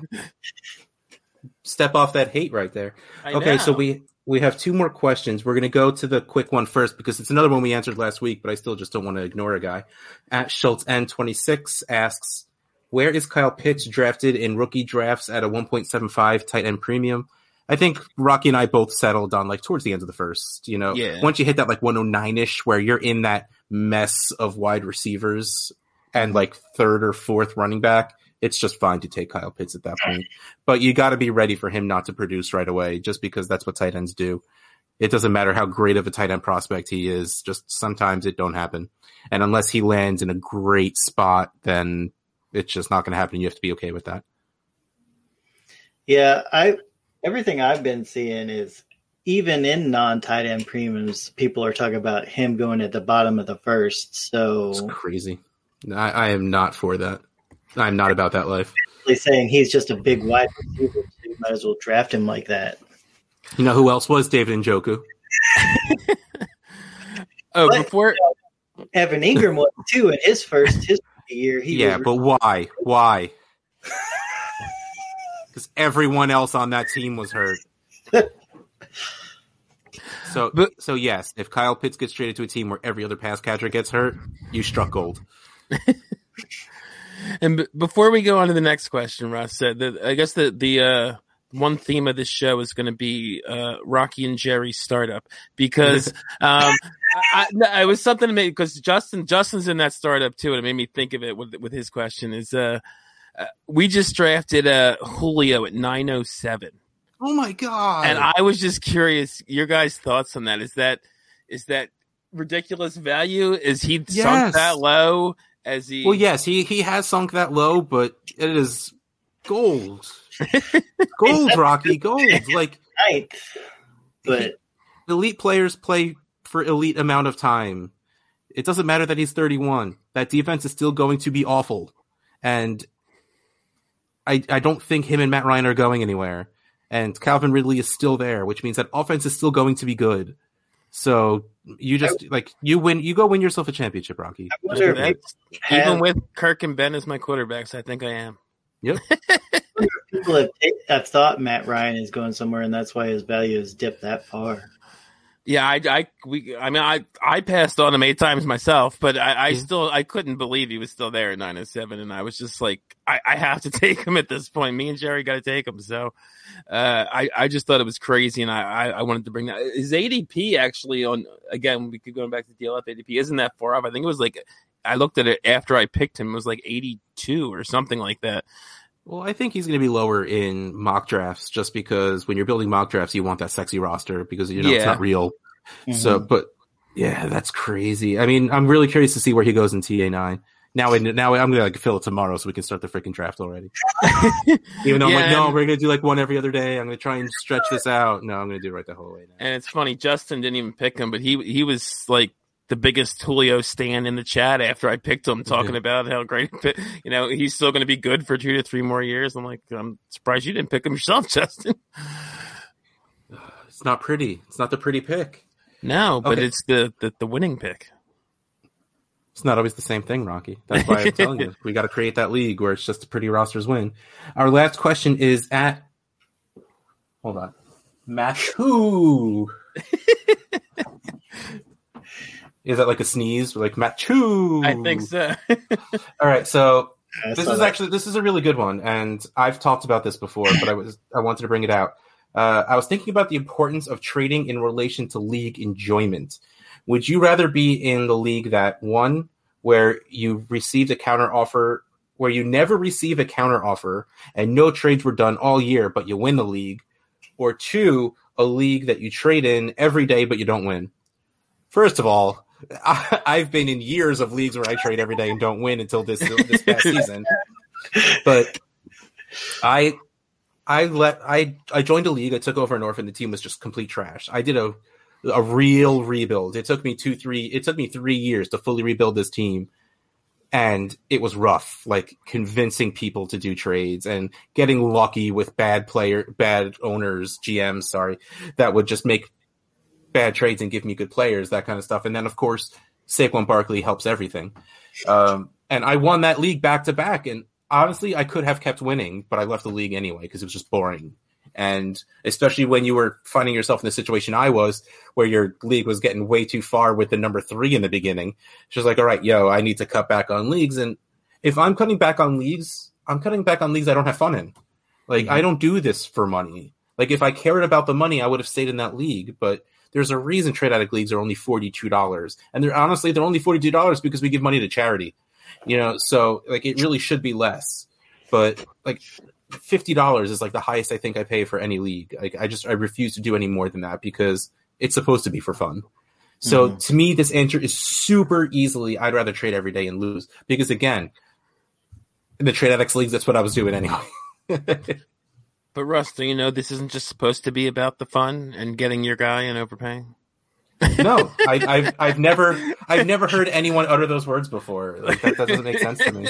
step off that hate right there. Okay, so we have 2 more questions. We're going to go to the quick one first because it's another one we answered last week, but I still just don't want to ignore a guy. At Schultz N26 asks, where is Kyle Pitts drafted in rookie drafts at a 1.75 tight end premium? I think Rocky and I both settled on towards the end of the first, once you hit that 109-ish where you're in that mess of wide receivers and third or fourth running back, it's just fine to take Kyle Pitts at that point. But you got to be ready for him not to produce right away just because that's what tight ends do. It doesn't matter how great of a tight end prospect he is. Just sometimes it don't happen. And unless he lands in a great spot, then it's just not going to happen. You have to be okay with that. Yeah, everything I've been seeing is even in non-tight end premiums, people are talking about him going at the bottom of the first. So it's crazy. I am not for that. I'm not about that life. Saying he's just a big wide receiver, so you might as well draft him like that. You know who else was David Njoku? Before Evan Ingram was too in his year. But why? Why? Because everyone else on that team was hurt. So yes, if Kyle Pitts gets traded to a team where every other pass catcher gets hurt, you struck gold. And before we go on to the next question, Ross said that I guess the one theme of this show is going to be Rocky and Jerry's startup because I was something to make because Justin's in that startup too, and it made me think of it with his question is we just drafted Julio at 907. Oh my god! And I was just curious, your guys' thoughts on that. Is that ridiculous value? Is he sunk that low? Well, yes, he has sunk that low, but it is gold. Gold, Rocky, gold. Right. But elite players play for elite amount of time. It doesn't matter that he's 31. That defense is still going to be awful. And I don't think him and Matt Ryan are going anywhere. And Calvin Ridley is still there, which means that offense is still going to be good. So you just you go win yourself a championship, Rocky. Even with Kirk and Ben as my quarterbacks, I think I am. Yep. People have thought Matt Ryan is going somewhere, and that's why his value has dipped that far. Yeah, I passed on him 8 times myself, but I couldn't believe he was still there at 907, and I was just like, I have to take him at this point. Me and Jerry got to take him, so I just thought it was crazy, and I wanted to bring that. His ADP actually again, we could go back to DLF ADP isn't that far off. I think it was I looked at it after I picked him, it was 82 or something like that. Well, I think he's going to be lower in mock drafts just because when you're building mock drafts, you want that sexy roster because, it's not real. Mm-hmm. So, but yeah, that's crazy. I mean, I'm really curious to see where he goes in TA9. Now I'm going to fill it tomorrow so we can start the freaking draft already. Even though I'm no, we're going to do one every other day. I'm going to try and stretch this out. No, I'm going to do it right the whole way now. And it's funny, Justin didn't even pick him, but he was the biggest Julio stan in the chat after I picked him, talking about how great, he's still going to be good for 2 to 3 more years. I'm surprised you didn't pick him yourself, Justin. It's not pretty. It's not the pretty pick. No, but Okay. it's the winning pick. It's not always the same thing, Rocky. That's why I'm telling you. We got to create that league where it's just the pretty rosters win. Our last question is at... Hold on. Machu. Is that like a sneeze? Like Machu. I think so. All right, so I this saw is that. this is a really good one, and I've talked about this before, but I wanted to bring it out. I was thinking about the importance of trading in relation to league enjoyment. Would you rather be in the league that, one, where you received a counter offer, where you never receive a counter offer and no trades were done all year, but you win the league, or two, a league that you trade in every day but you don't win? First of all, I've been in years of leagues where I trade every day and don't win until this past season. But I joined a league. I took over an orphan. The team was just complete trash. I did a real rebuild. It took me 3 years to fully rebuild this team. And it was rough, like convincing people to do trades and getting lucky with bad owners, GMs, that would just make bad trades and give me good players, that kind of stuff. And then, of course, Saquon Barkley helps everything. And I won that league back to back. And honestly, I could have kept winning, but I left the league anyway because it was just boring. And especially when you were finding yourself in the situation I was, where your league was getting way too far with the number 3 in the beginning. It's just like, all right, I need to cut back on leagues. And if I'm cutting back on leagues, I don't have fun in. Like, I don't do this for money. Like, if I cared about the money, I would have stayed in that league. But there's a reason Trade Addict leagues are only $42. And they're only $42 because we give money to charity. So like it really should be less. But like $50 is like the highest I think I pay for any league. Like I refuse to do any more than that because it's supposed to be for fun. So to me, this answer is super easily, I'd rather trade every day and lose. Because again, in the Trade Addicts leagues, that's what I was doing anyway. But Russ, do you know this isn't just supposed to be about the fun and getting your guy and overpaying? No, I've never heard anyone utter those words before. Like that doesn't make sense to me.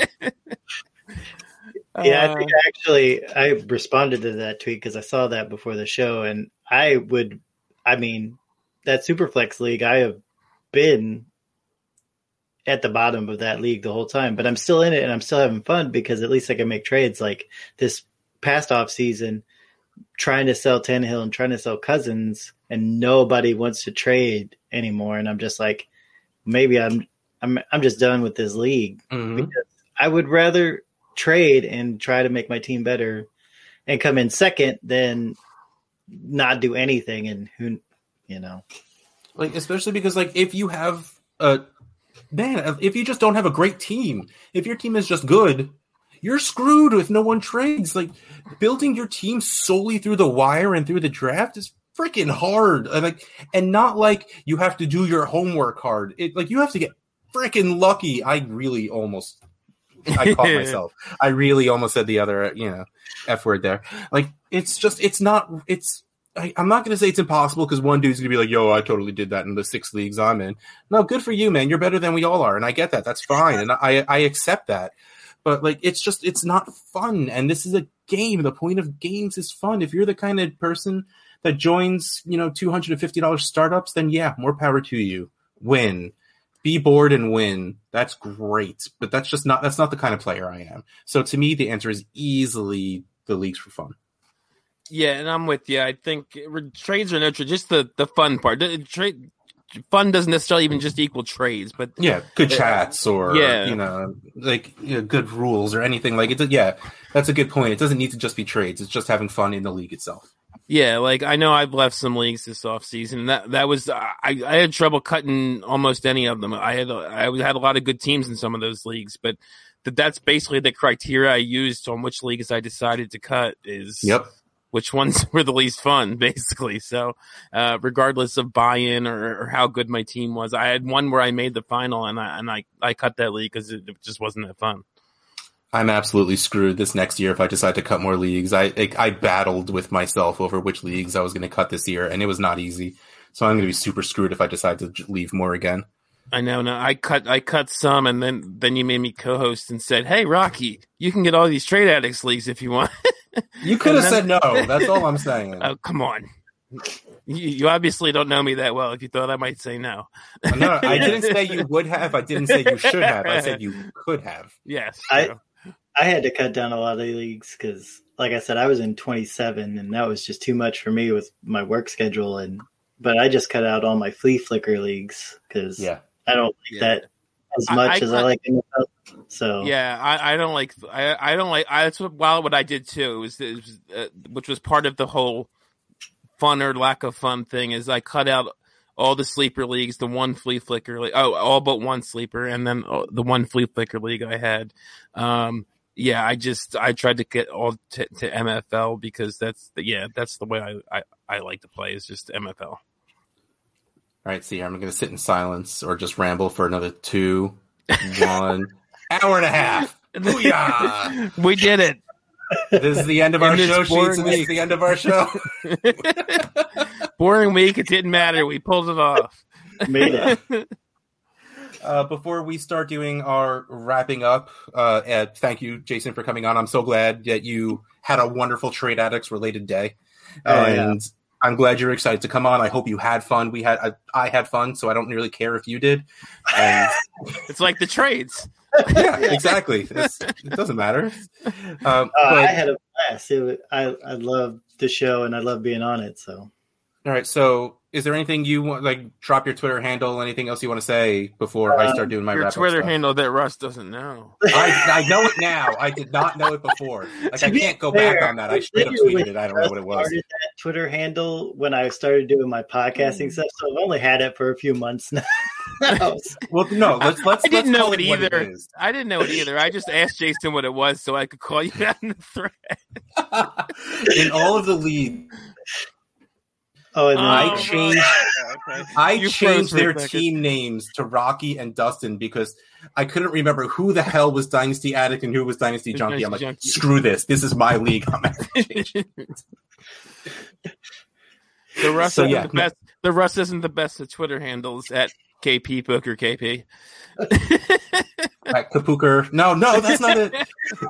Yeah, I responded to that tweet because I saw that before the show, and that Superflex league, I have been at the bottom of that league the whole time, but I'm still in it and I'm still having fun because at least I can make trades. Like this past off season, trying to sell Tannehill and trying to sell Cousins, and nobody wants to trade anymore. And I'm just like, maybe I'm just done with this league because I would rather trade and try to make my team better and come in second than not do anything. And like, especially because like, if you have if you just don't have a great team, if your team is just good, you're screwed if no one trades. Like building your team solely through the wire and through the draft is freaking hard. And not like you have to do your homework hard. Like you have to get freaking lucky. I caught myself. I really almost said the other, F word there. Like I'm not going to say it's impossible because one dude's going to be like, yo, I totally did that in the 6 leagues I'm in. No, good for you, man. You're better than we all are. And I get that. That's fine. And I accept that. But like, it's not fun. And this is a game. The point of games is fun. If you're the kind of person that joins, $250 startups, then yeah, more power to you. Win. Be bored and win. That's great. But that's not the kind of player I am. So to me, the answer is easily the leagues for fun. Yeah, and I'm with you. I think trades are no trade. Just the fun part. Fun doesn't necessarily even just equal trades, but yeah, good chats or good rules or anything like it. Yeah, that's a good point. It doesn't need to just be trades. It's just having fun in the league itself. Yeah, like I know I've left some leagues this offseason, and that was I had trouble cutting almost any of them. I had a lot of good teams in some of those leagues, but that's basically the criteria I used on which leagues I decided to cut is which ones were the least fun, basically. So regardless of buy-in or how good my team was, I had one where I made the final, and I cut that league because it just wasn't that fun. I'm absolutely screwed this next year if I decide to cut more leagues. I battled with myself over which leagues I was going to cut this year, and it was not easy. So I'm going to be super screwed if I decide to leave more again. I know. No, I cut some, and then you made me co-host and said, "Hey, Rocky, you can get all these Trade Addicts leagues if you want." You could have said no. That's all I'm saying. Oh, come on. You obviously don't know me that well if you thought I might say no. No, I didn't say you would have. I didn't say you should have. I said you could have. Yes. I had to cut down a lot of leagues because, like I said, I was in 27, and that was just too much for me with my work schedule. But I just cut out all my flea flicker leagues because I don't like that as much as I like NFL. So yeah, I don't like. I don't like. That's what I did too. It was which was part of the whole fun or lack of fun thing. Is I cut out all the sleeper leagues, the one flea flicker league, all but one sleeper, and then the one flea flicker league I had. I tried to get all to MFL because that's the way I like to play is just MFL. All right, see, I'm going to sit in silence or just ramble for another 2, 1 hour and a half. Booyah! We did it. This is the end of our show sheets, and this is the end of our show. Boring week. It didn't matter. We pulled it off. Made it. Before we start doing our wrapping up, thank you, Jason, for coming on. I'm so glad that you had a wonderful Trade Addicts related day. I'm glad you're excited to come on. I hope you had fun. I had fun, so I don't really care if you did. And it's like the trades. Yeah, exactly. It doesn't matter. I had a blast. I love the show and I love being on it. So, all right. So, is there anything you want? Like, drop your Twitter handle. Anything else you want to say before I start doing my your Twitter handle that Russ doesn't know? I know it now. I did not know it before. Like, I can't go back on that. I straight up tweeted it. I don't know what it was. That Twitter handle when I started doing my podcasting stuff. So I've only had it for a few months now. Well, no, let's. I didn't know it either. I didn't know it either. I just asked Jason what it was so I could call you out in the thread. In all of the leagues, I changed their team names to Rocky and Dustin because I couldn't remember who the hell was Dynasty Addict and who was Dynasty Junkie. I'm like, screw this. This is my league. I'm going to change it. The Russ isn't the best at Twitter handles at KP Booker KP. At Kapooker. No, that's not it.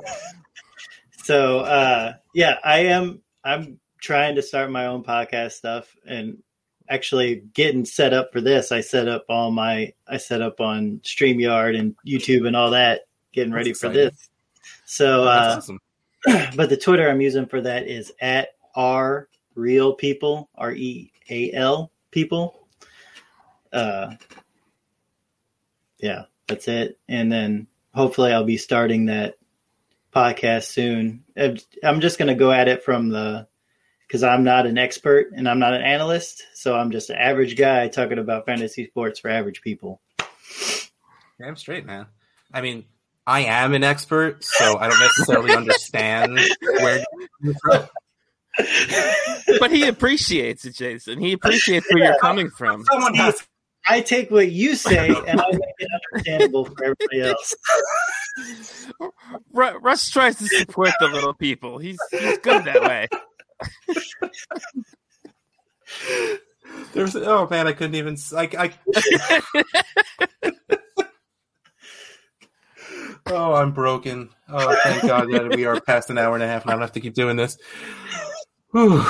So I'm trying to start my own podcast stuff and actually getting set up for this. I set up on StreamYard and YouTube and all that, getting ready for this. So, that's awesome. But the Twitter I'm using for that is at RealPeople, REAL people. Yeah, that's it. And then hopefully I'll be starting that podcast soon. I'm just going to go at it because I'm not an expert and I'm not an analyst. So I'm just an average guy talking about fantasy sports for average people. Damn straight, man. I mean, I am an expert, so I don't necessarily understand where you're from. But he appreciates it, Jason. He appreciates where you're coming from. Someone has. I take what you say and I make it understandable for everybody else. Russ tries to support the little people. He's good that way. Oh man, I couldn't even. Oh, I'm broken. Oh, thank God that we are past an hour and a half, and I don't have to keep doing this. Whew.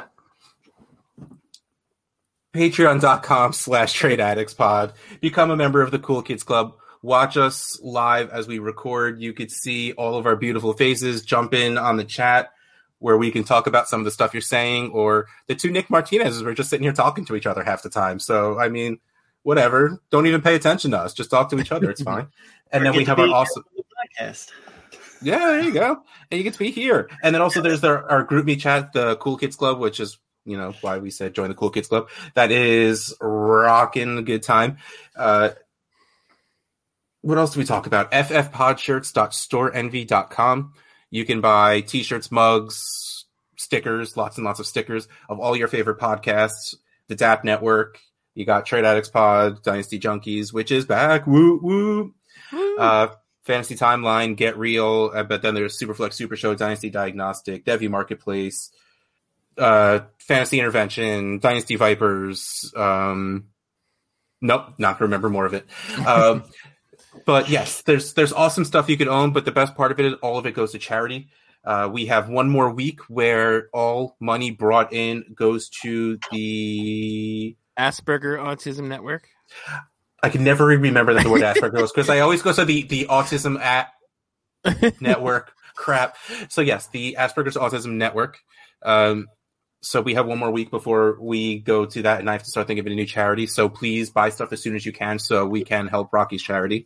Patreon.com/TradeAddictsPod. Become a member of the Cool Kids Club. Watch us live as we record. You could see all of our beautiful faces. Jump in on the chat where we can talk about some of the stuff you're saying, or the two Nick Martinez's were just sitting here talking to each other half the time. So, I mean, whatever. Don't even pay attention to us. Just talk to each other. It's fine. And then we have our awesome podcast. Yeah, there you go. And you get to be here. And then also there's our group me chat, the Cool Kids Club, which is, you know, why we said join the Cool Kids Club. That is rocking a good time. What else do we talk about? ffpodshirts.storeenvy.com. You can buy t-shirts, mugs, stickers, lots and lots of stickers of all your favorite podcasts. The DAP Network. You got Trade Addicts Pod, Dynasty Junkies, which is back. Woo, woo. Fantasy Timeline, Get Real. But then there's Superflex Super Show, Dynasty Diagnostic, Devi Marketplace, Fantasy Intervention, Dynasty Vipers. Nope, not gonna remember more of it. But yes, there's awesome stuff you could own, but the best part of it is all of it goes to charity. We have one more week where all money brought in goes to the Asperger Autism Network. I can never remember that the word Asperger goes because I always go to the Autism Network. Crap. So yes, the Asperger's Autism Network. So we have one more week before we go to that, and I have to start thinking of a new charity. So please buy stuff as soon as you can so we can help Rocky's charity.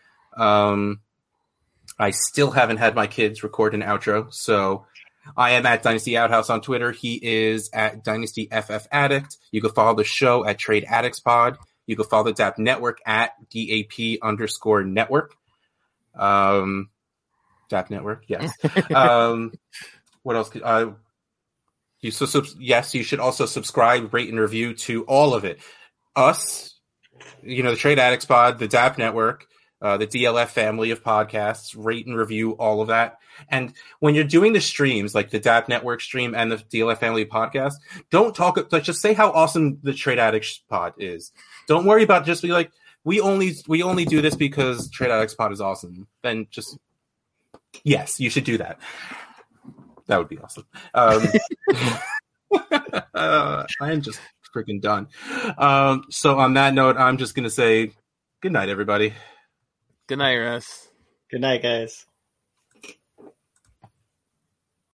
I still haven't had my kids record an outro, so I am at Dynasty Outhouse on Twitter. He is at Dynasty FF Addict. You can follow the show at Trade Addicts Pod. You can follow the DAP Network at DAP_network. DAP Network, yes. What else? Yes, you should also subscribe, rate, and review to all of it. Us, the Trade Addicts Pod, the DAP Network, the DLF family of podcasts, rate and review all of that. And when you're doing the streams, like the DAP Network stream and the DLF family podcast, don't talk, like, just say how awesome the Trade Addicts Pod is. Don't worry about just be like, we only do this because Trade Addicts Pod is awesome. Then just, yes, you should do that. That would be awesome. I am just freaking done. So on that note, I'm just going to say good night, everybody. Good night, Russ. Good night, guys.